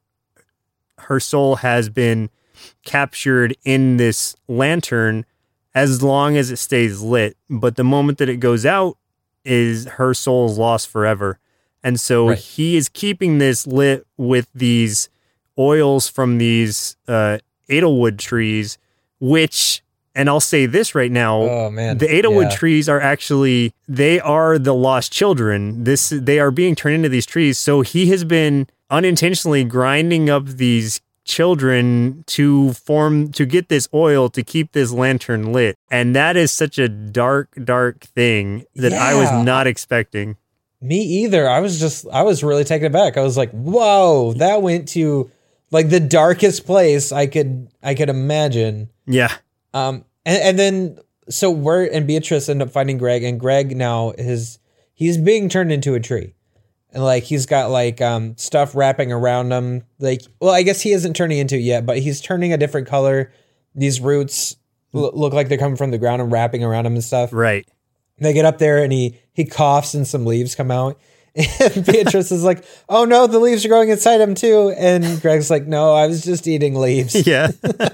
Speaker 2: her soul has been captured in this lantern as long as it stays lit. But the moment that it goes out is her soul's lost forever. And so
Speaker 3: Right.
Speaker 2: he is keeping this lit with these oils from these uh, Edelwood trees, which, and I'll say this right now,
Speaker 3: oh man,
Speaker 2: the Edelwood
Speaker 3: yeah.
Speaker 2: trees are actually, they are the lost children. This, they are being turned into these trees. So he has been unintentionally grinding up these children to form, to get this oil to keep this lantern lit. And that is such a dark, dark thing that I was
Speaker 3: Yeah.
Speaker 2: not expecting.
Speaker 3: Me either. I was just, I was really taken aback. I was like, whoa, that went to like the darkest place I could, I could imagine.
Speaker 2: Yeah.
Speaker 3: Um, and, and then, so Wirt and Beatrice end up finding Greg, and Greg now is, he's being turned into a tree. And like, he's got like, um, stuff wrapping around him. Like, well, I guess he isn't turning into it yet, but he's turning a different color. These roots l- look like they're coming from the ground and wrapping around him and stuff.
Speaker 2: Right.
Speaker 3: They get up there and he he coughs and some leaves come out. And Beatrice is like, oh no, the leaves are growing inside him too. And Greg's like, no, I was just eating leaves.
Speaker 2: Yeah.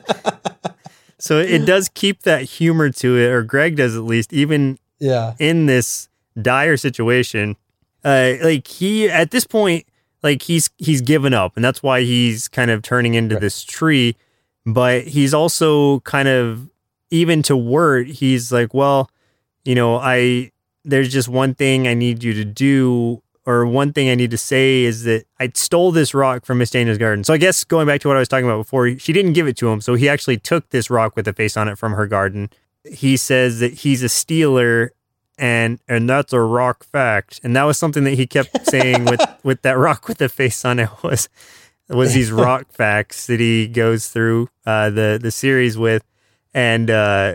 Speaker 2: So it does keep that humor to it, or Greg does at least, even
Speaker 3: Yeah.
Speaker 2: in this dire situation. Uh, like he, at this point, like he's he's given up, and that's why he's kind of turning into
Speaker 3: Right.
Speaker 2: this tree. But he's also kind of, even to Wirt, he's like, well, you know, I there's just one thing I need you to do, or one thing I need to say is that I stole this rock from Miss Daniel's garden. So I guess going back to what I was talking about before, she didn't give it to him. So he actually took this rock with a face on it from her garden. He says that he's a stealer, and and that's a rock fact. And that was something that he kept saying with, with that rock with the face on it was was these rock facts that he goes through uh, the the series with. And uh,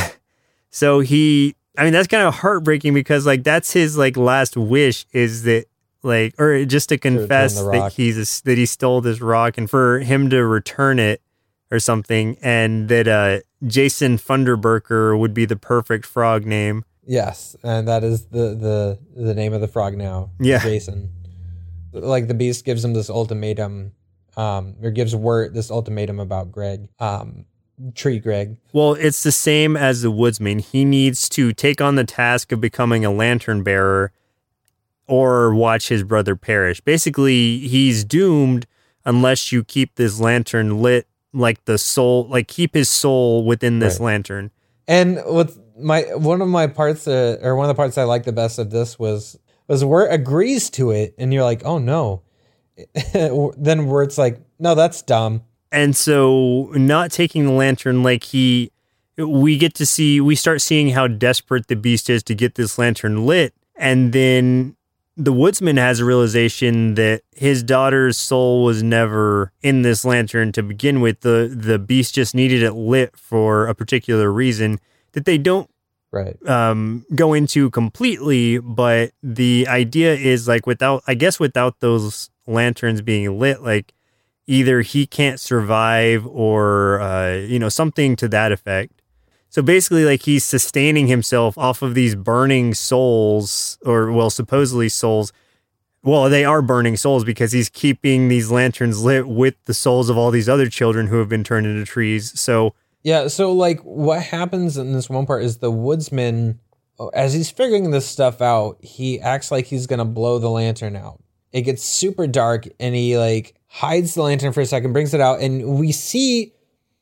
Speaker 2: so he, I mean, that's kind of heartbreaking because like that's his like last wish is that like, or just to confess
Speaker 3: the
Speaker 2: that
Speaker 3: rock.
Speaker 2: he's a, that he stole this rock, and for him to return it or something, and that uh, Jason Funderburker would be the perfect frog name.
Speaker 3: Yes. And that is the, the, the name of the frog now.
Speaker 2: Yeah.
Speaker 3: Jason. Like the Beast gives him this ultimatum, um, or gives Wirt this ultimatum about Greg, um, Tree Greg.
Speaker 2: Well, it's the same as the woodsman. He needs to take on the task of becoming a lantern bearer or watch his brother perish. Basically, he's doomed unless you keep this lantern lit, like the soul, like keep his soul within this
Speaker 3: Right.
Speaker 2: lantern.
Speaker 3: And what my one of my parts, uh, or one of the parts I liked the best of this was was Wirt agrees to it, and you're like, oh no. Then Wirt's like, no, that's dumb.
Speaker 2: And so not taking the lantern, like he, we get to see, we start seeing how desperate the Beast is to get this lantern lit. And then the woodsman has a realization that his daughter's soul was never in this lantern to begin with. The the beast just needed it lit for a particular reason that they don't
Speaker 3: Right.
Speaker 2: um, go into completely, but the idea is like without, I guess without those lanterns being lit, like either he can't survive or, uh, you know, something to that effect. So basically like he's sustaining himself off of these burning souls or well, supposedly souls. Well, they are burning souls because he's keeping these lanterns lit with the souls of all these other children who have been turned into trees. So
Speaker 3: Yeah, so like what happens in this one part is the woodsman, as he's figuring this stuff out, he acts like he's gonna blow the lantern out. It gets super dark and he like hides the lantern for a second, brings it out, and we see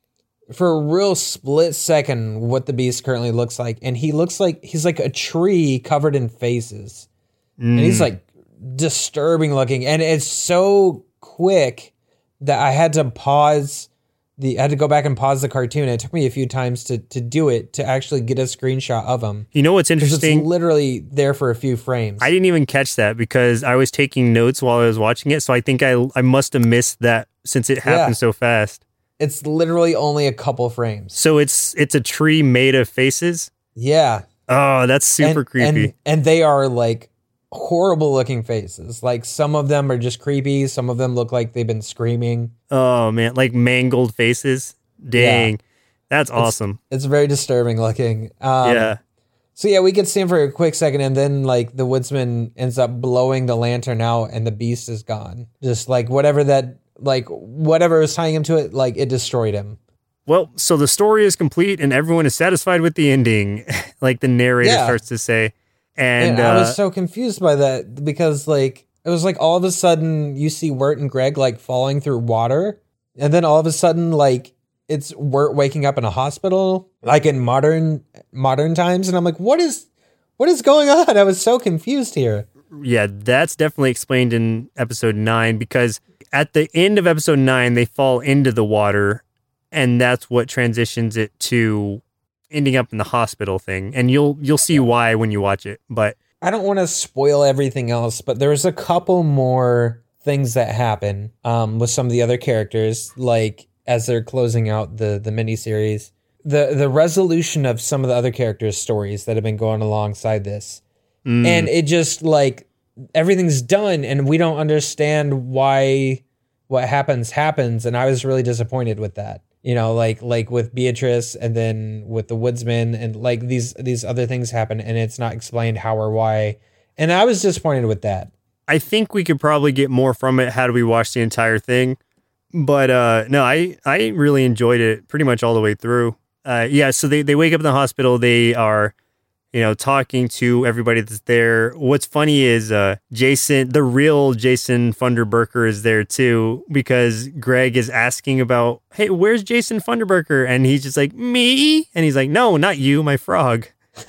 Speaker 3: for a real split second what the beast currently looks like. And he looks like he's like a tree covered in faces.
Speaker 2: mm.
Speaker 3: And he's like disturbing looking. And it's so quick that I had to pause The, I had to go back and pause the cartoon. It took me a few times to to do it, to actually get a screenshot of him.
Speaker 2: You know what's interesting?
Speaker 3: It's literally there for a few frames.
Speaker 2: I didn't even catch that because I was taking notes while I was watching it. So I think I I must have missed that since it happened
Speaker 3: Yeah.
Speaker 2: so fast.
Speaker 3: It's literally only a couple frames.
Speaker 2: So it's it's a tree made of faces.
Speaker 3: Yeah.
Speaker 2: Oh, that's super
Speaker 3: and,
Speaker 2: creepy.
Speaker 3: And, and they are like horrible looking faces. Like some of them are just creepy. Some of them look like they've been screaming.
Speaker 2: Oh man, like mangled faces. Dang,
Speaker 3: Yeah.
Speaker 2: that's awesome.
Speaker 3: It's very disturbing looking. Um,
Speaker 2: yeah.
Speaker 3: So yeah, we get to see him for a quick second, and then like the woodsman ends up blowing the lantern out, and the beast is gone. Just like whatever that, like whatever was tying him to it, like it destroyed him.
Speaker 2: Well, so the story is complete, and everyone is satisfied with the ending, like the narrator
Speaker 3: Yeah.
Speaker 2: starts to say. And,
Speaker 3: And I
Speaker 2: uh,
Speaker 3: was so confused by that because like it was like all of a sudden you see Wirt and Greg like falling through water, and then all of a sudden like it's Wirt waking up in a hospital, like in modern modern times, and I'm like, what is what is going on? I was so confused here.
Speaker 2: yeah, that's definitely explained in episode nine because at the end of episode nine, they fall into the water, and that's what transitions it to ending up in the hospital thing. And you'll you'll see why when you watch it. But
Speaker 3: I don't want to spoil everything else, but there's a couple more things that happen um, with some of the other characters, like as they're closing out the the miniseries. The the resolution of some of the other characters' stories that have been going alongside this.
Speaker 2: mm,
Speaker 3: And it just like everything's done and we don't understand why what happens happens. And I was really disappointed with that. You know, like like with Beatrice and then with the woodsman and like these these other things happen and it's not explained how or why. And I was disappointed with that.
Speaker 2: I think we could probably get more from it had we watched the entire thing. But uh, no, I, I really enjoyed it pretty much all the way through. Uh, yeah, so they, they wake up in the hospital. They are, you know, talking to everybody that's there. What's funny is uh, Jason, the real Jason Funderburker is there too, because Greg is asking about, hey, where's Jason Funderburker? And he's just like, me? And he's like, no, not you, my frog.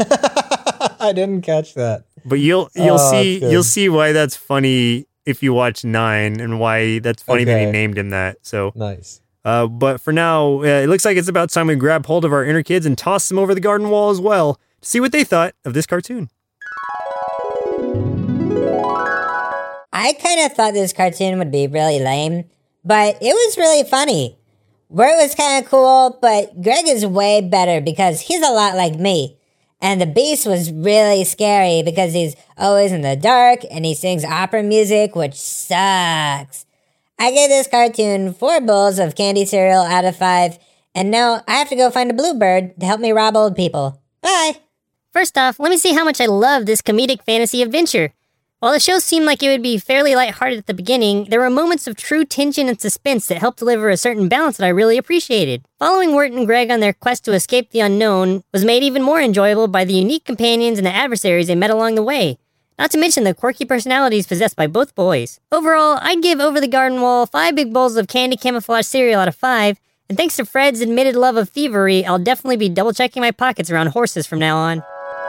Speaker 3: I didn't catch that.
Speaker 2: But you'll you'll
Speaker 3: Oh,
Speaker 2: see
Speaker 3: that's good.
Speaker 2: you'll see why that's funny if you watch nine and why that's funny that he
Speaker 3: Okay.
Speaker 2: named him that. So,
Speaker 3: Nice.
Speaker 2: uh, but for now, uh, it looks like it's about time we grab hold of our inner kids and toss them over the garden wall as well to see what they thought of this cartoon.
Speaker 4: I kind of thought this cartoon would be really lame, but it was really funny. Wirt was kind of cool, but Greg is way better because he's a lot like me. And the Beast was really scary because he's always in the dark and he sings opera music, which sucks. I gave this cartoon four bowls of candy cereal out of five, and now I have to go find a bluebird to help me rob old people. Bye!
Speaker 5: First off, let me see how much I love this comedic fantasy adventure. While the show seemed like it would be fairly lighthearted at the beginning, there were moments of true tension and suspense that helped deliver a certain balance that I really appreciated. Following Wirt and Greg on their quest to escape the unknown was made even more enjoyable by the unique companions and the adversaries they met along the way, not to mention the quirky personalities possessed by both boys. Overall, I'd give Over the Garden Wall five big bowls of candy camouflage cereal out of five, and thanks to Fred's admitted love of thievery, I'll definitely be double-checking my pockets around horses from now on.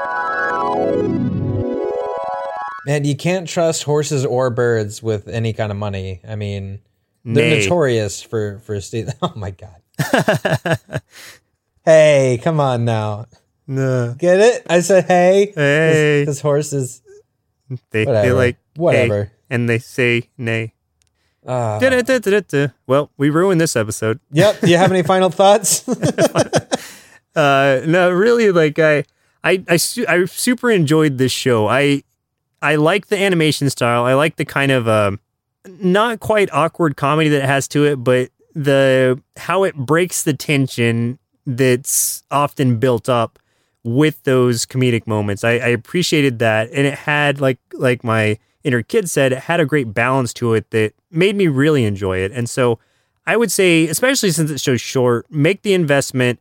Speaker 3: Man, you can't trust horses or birds with any kind of money. I mean, they're
Speaker 2: Nay.
Speaker 3: notorious for for stealing. Oh my god! Hey, come on now,
Speaker 2: No.
Speaker 3: get it? I said hey,
Speaker 2: Hey.
Speaker 3: because horses.
Speaker 2: They
Speaker 3: Whatever.
Speaker 2: they like
Speaker 3: Whatever.
Speaker 2: hey, and they say nay.
Speaker 3: Uh,
Speaker 2: Da-da-da-da-da. Well, we ruined this episode.
Speaker 3: yep. Do you have any final thoughts?
Speaker 2: Uh, no, really, like I, I, I, su- I super enjoyed this show. I, I like the animation style. I like the kind of um, not quite awkward comedy that it has to it, but the how it breaks the tension that's often built up with those comedic moments. I, I appreciated that, and it had like like my inner kid said, it had a great balance to it that made me really enjoy it. And so I would say, especially since it shows short, make the investment.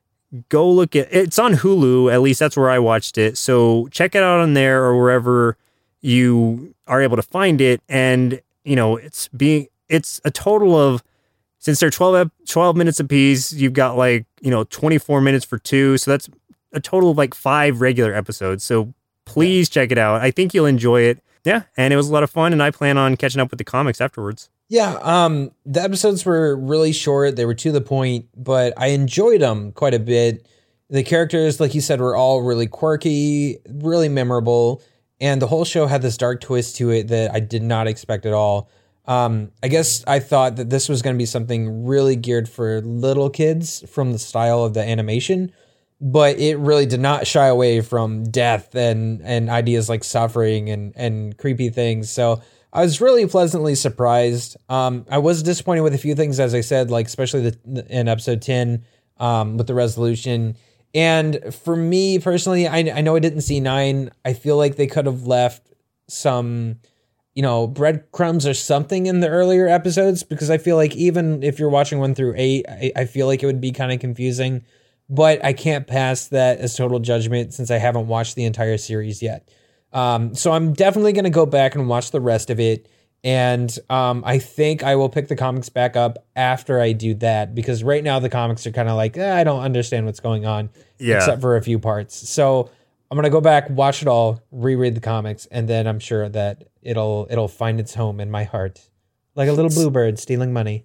Speaker 2: Go look at it's on Hulu. At least that's where I watched it. So check it out on there or wherever you are able to find it. And you know, it's being it's a total of since they're twelve, twelve minutes apiece. You've got like you know twenty-four minutes for two. So that's a total of like five regular episodes. So please check it out. I think you'll enjoy it. Yeah, and it was a lot of fun, and I plan on catching up with the comics afterwards.
Speaker 3: Yeah, um, the episodes were really short. They were to the point, but I enjoyed them quite a bit. The characters, like you said, were all really quirky, really memorable, and the whole show had this dark twist to it that I did not expect at all. Um, I guess I thought that this was going to be something really geared for little kids from the style of the animation, but it really did not shy away from death and, and ideas like suffering and, and creepy things. So I was really pleasantly surprised. Um, I was disappointed with a few things, as I said, like especially the, in episode ten um, with the resolution. And for me personally, I, I know I didn't see nine. I feel like they could have left some, you know, breadcrumbs or something in the earlier episodes, because I feel like even if you're watching one through eight, I, I feel like it would be kind of confusing. But I can't pass that as total judgment since I haven't watched the entire series yet. Um, so I'm definitely going to go back and watch the rest of it. And um, I think I will pick the comics back up after I do that, because right now the comics are kind of like, eh, I don't understand what's going on,
Speaker 2: Yeah.
Speaker 3: except for a few parts. So I'm going to go back, watch it all, reread the comics, and then I'm sure that it'll it'll find its home in my heart. Like a little bluebird stealing money.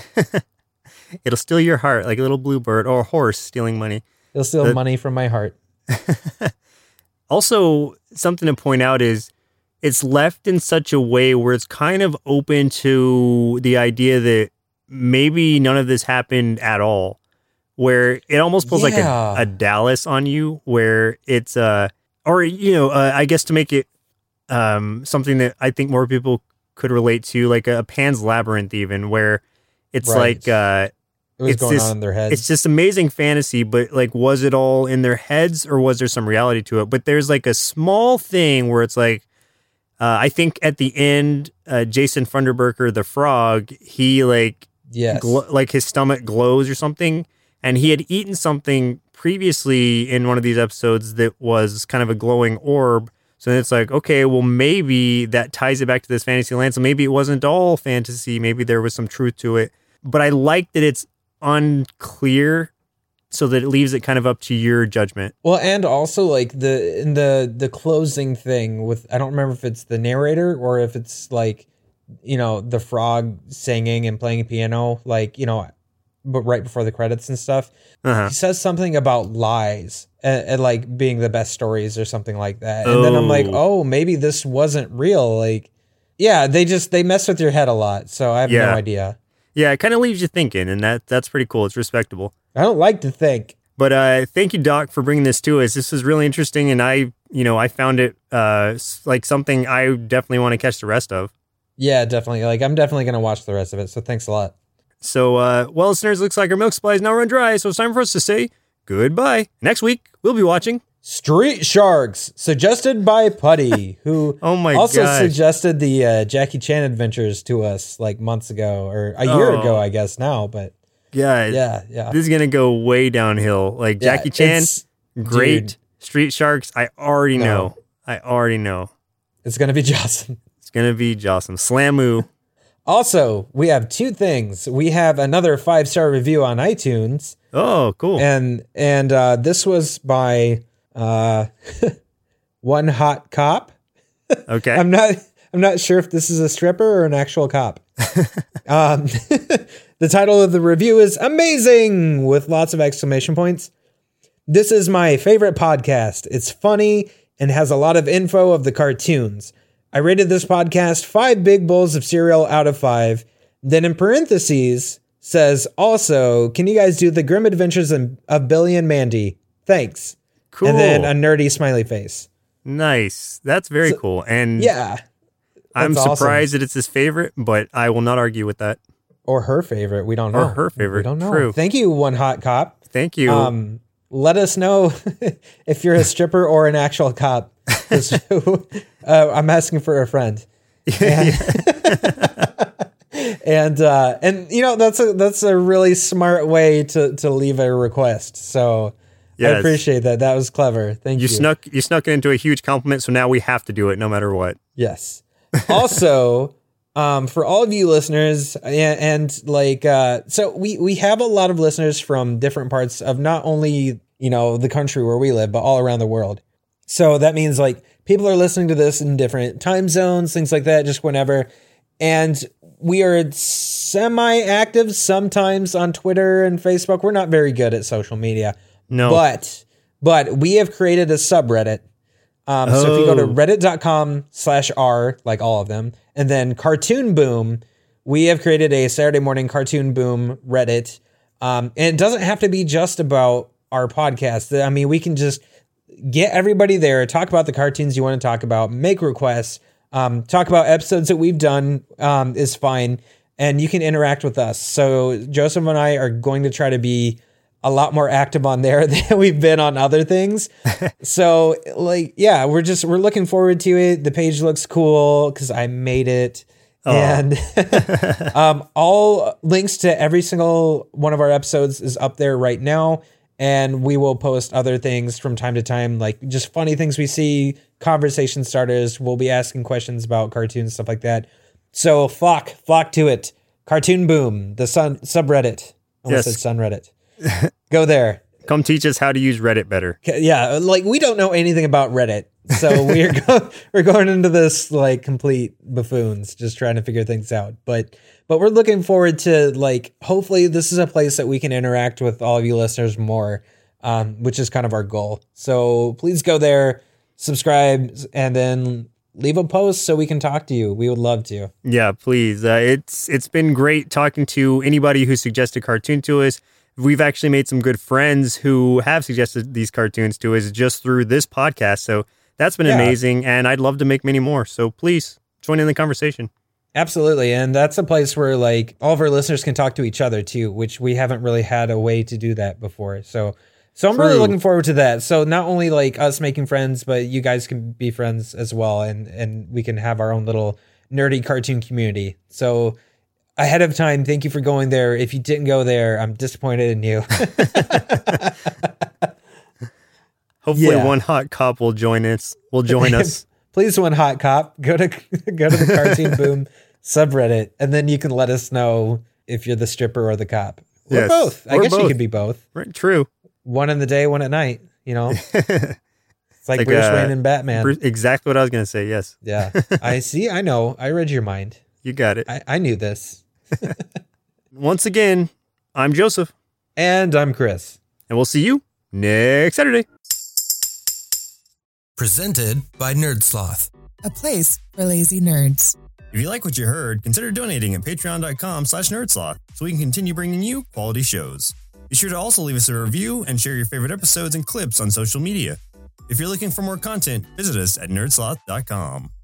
Speaker 2: It'll steal your heart like a little bluebird or a horse stealing money.
Speaker 3: It'll steal
Speaker 2: The-
Speaker 3: money from my heart.
Speaker 2: Also, something to point out is it's left in such a way where it's kind of open to the idea that maybe none of this happened at all, where it almost pulls
Speaker 3: Yeah.
Speaker 2: like a, a Dallas on you, where it's, uh, or, you know, uh, I guess to make it um, something that I think more people could relate to, like a Pan's Labyrinth even, where it's
Speaker 3: Right.
Speaker 2: like, uh,
Speaker 3: It was
Speaker 2: it's
Speaker 3: going
Speaker 2: this-
Speaker 3: on in their heads.
Speaker 2: it's just amazing fantasy, but like, was it all in their heads or was there some reality to it? But there's like a small thing where it's like, uh, I think at the end, uh, Jason Funderburker, the frog, he like,
Speaker 3: yes.
Speaker 2: gl- like his stomach glows or something. And he had eaten something previously in one of these episodes that was kind of a glowing orb. So then it's like, okay, well, maybe that ties it back to this fantasy land. So maybe it wasn't all fantasy. Maybe there was some truth to it. But I like that it's unclear, so that it leaves it kind of up to your judgment.
Speaker 3: Well, and also like the in the the closing thing with, I don't remember if it's the narrator or if it's like, you know, the frog singing and playing piano, like, you know, but right before the credits and stuff.
Speaker 2: Uh-huh.
Speaker 3: He says something about lies and, and like being the best stories or something like that. And then I'm like,
Speaker 2: Oh.
Speaker 3: oh, maybe this wasn't real. Like, yeah, they just they mess with your head a lot. So I have
Speaker 2: Yeah.
Speaker 3: no idea.
Speaker 2: Yeah, it kind of leaves you thinking, and that that's pretty cool. It's respectable.
Speaker 3: I don't like to think.
Speaker 2: But uh, thank you, Doc, for bringing this to us. This is really interesting, and I, you know, I found it uh, s- like something I definitely want to catch the rest of.
Speaker 3: Yeah, definitely. Like, I'm definitely going to watch the rest of it. So thanks a lot.
Speaker 2: So, uh, well, listeners, looks like our milk supply is now run dry, so it's time for us to say goodbye. Next week, we'll be watching.
Speaker 3: Street Sharks, suggested by Putty, who
Speaker 2: Oh my
Speaker 3: also
Speaker 2: gosh.
Speaker 3: suggested the uh, Jackie Chan adventures to us like months ago, or a year
Speaker 2: Oh.
Speaker 3: ago, I guess now. But
Speaker 2: Yeah,
Speaker 3: yeah, yeah.
Speaker 2: this is gonna go way downhill. Like
Speaker 3: Yeah,
Speaker 2: Jackie Chan,
Speaker 3: it's-
Speaker 2: great.
Speaker 3: dude.
Speaker 2: Street Sharks, I already
Speaker 3: No.
Speaker 2: know. I already know.
Speaker 3: It's going to be Jocelyn.
Speaker 2: It's gonna be Jocelyn. Slamoo.
Speaker 3: Also, we have two things. We have another five star review on iTunes,
Speaker 2: Oh, cool.
Speaker 3: and and uh, this was by uh, One Hot Cop.
Speaker 2: Okay.
Speaker 3: I'm not I'm not sure if this is a stripper or an actual cop. um, the title of the review is amazing with lots of exclamation points. This is my favorite podcast. It's funny and has a lot of info of the cartoons. I rated this podcast five big bowls of cereal out of five. Then in parentheses says, also, can you guys do the Grim Adventures of Billy and Mandy? Thanks.
Speaker 2: Cool.
Speaker 3: And then a nerdy smiley face.
Speaker 2: Nice. That's very
Speaker 3: So-
Speaker 2: cool. And
Speaker 3: Yeah.
Speaker 2: I'm
Speaker 3: that's awesome.
Speaker 2: surprised that it's his favorite, but I will not argue with that.
Speaker 3: Or her favorite. We don't know.
Speaker 2: Or her favorite.
Speaker 3: We don't know.
Speaker 2: True.
Speaker 3: Thank you, One Hot Cop.
Speaker 2: Thank you.
Speaker 3: Um, let us know if you're a stripper or an actual cop. 'Cause, uh, I'm asking for a friend. And, and, uh, and you know, that's a, that's a really smart way to, to leave a request. So I
Speaker 2: Yes.
Speaker 3: appreciate that. That was clever. Thank you.
Speaker 2: you snuck you snuck it into a huge compliment, so now we have to do it no matter what.
Speaker 3: Yes. Also, um, for all of you listeners, and, and like, uh, so we, we have a lot of listeners from different parts of not only, you know, the country where we live, but all around the world. So that means like people are listening to this in different time zones, things like that, just whenever. And we are semi-active sometimes on Twitter and Facebook. We're not very good at social media.
Speaker 2: No.
Speaker 3: But, but we have created a subreddit. Um, So if you go to
Speaker 2: Oh.
Speaker 3: reddit.com slash R, like all of them, and then Cartoon Boom, we have created a Saturday morning Cartoon Boom Reddit. Um, and it doesn't have to be just about our podcast. I mean, we can just get everybody there, talk about the cartoons you want to talk about, make requests, um, talk about episodes that we've done um, is fine. And you can interact with us. So Joseph and I are going to try to be a lot more active on there than we've been on other things. So like, yeah, we're just, we're looking forward to it. The page looks cool because I made it. And um, all links to every single one of our episodes is up there right now. And we will post other things from time to time, like just funny things we see, conversation starters. We'll be asking questions about cartoons, stuff like that. So flock, flock to it. Cartoon Boom, the sun subreddit. I almost
Speaker 2: Yes.
Speaker 3: said sunreddit. Go there.
Speaker 2: Come teach us how to use Reddit better.
Speaker 3: Yeah, like we don't know anything about Reddit. So we're go- we're going into this like complete buffoons, just trying to figure things out. But but we're looking forward to like hopefully this is a place that we can interact with all of you listeners more, um, which is kind of our goal. So please go there, subscribe, and then leave a post so we can talk to you. We would love to.
Speaker 2: Yeah, please. Uh, it's it's been great talking to anybody who suggested cartoon to us. We've actually made some good friends who have suggested these cartoons to us just through this podcast. So that's been
Speaker 3: Yeah.
Speaker 2: amazing, and I'd love to make many more. So please join in the conversation.
Speaker 3: Absolutely. And that's a place where like all of our listeners can talk to each other too, which we haven't really had a way to do that before. So so I'm really
Speaker 2: True.
Speaker 3: looking forward to that. So not only like us making friends, but you guys can be friends as well, and and we can have our own little nerdy cartoon community. So ahead of time, thank you for going there. If you didn't go there, I'm disappointed in you.
Speaker 2: Hopefully,
Speaker 3: Yeah.
Speaker 2: one hot cop will join us. Will join us.
Speaker 3: Please, one hot cop, go to go to the Cartoon Boom subreddit, and then you can let us know if you're the stripper or the cop. Or
Speaker 2: Yes.
Speaker 3: both. I
Speaker 2: Or
Speaker 3: guess you
Speaker 2: both.
Speaker 3: could be both.
Speaker 2: Right, true.
Speaker 3: One in the day, one at night. You know, it's like,
Speaker 2: Like,
Speaker 3: Bruce
Speaker 2: uh,
Speaker 3: Wayne and Batman.
Speaker 2: Bruce- exactly what I was going to say. Yes,
Speaker 3: Yeah, I see. I know. I read your mind.
Speaker 2: you got it.
Speaker 3: I, I knew this.
Speaker 2: Once again, I'm Joseph,
Speaker 3: And I'm Chris.
Speaker 2: and we'll see you next Saturday.
Speaker 6: Presented by Nerdsloth.
Speaker 7: A place for lazy nerds.
Speaker 8: If you like what you heard, consider donating at patreon.com slash nerdsloth so we can continue bringing you quality shows. Be sure to also leave us a review and share your favorite episodes and clips on social media. If you're looking for more content, visit us at nerdsloth dot com.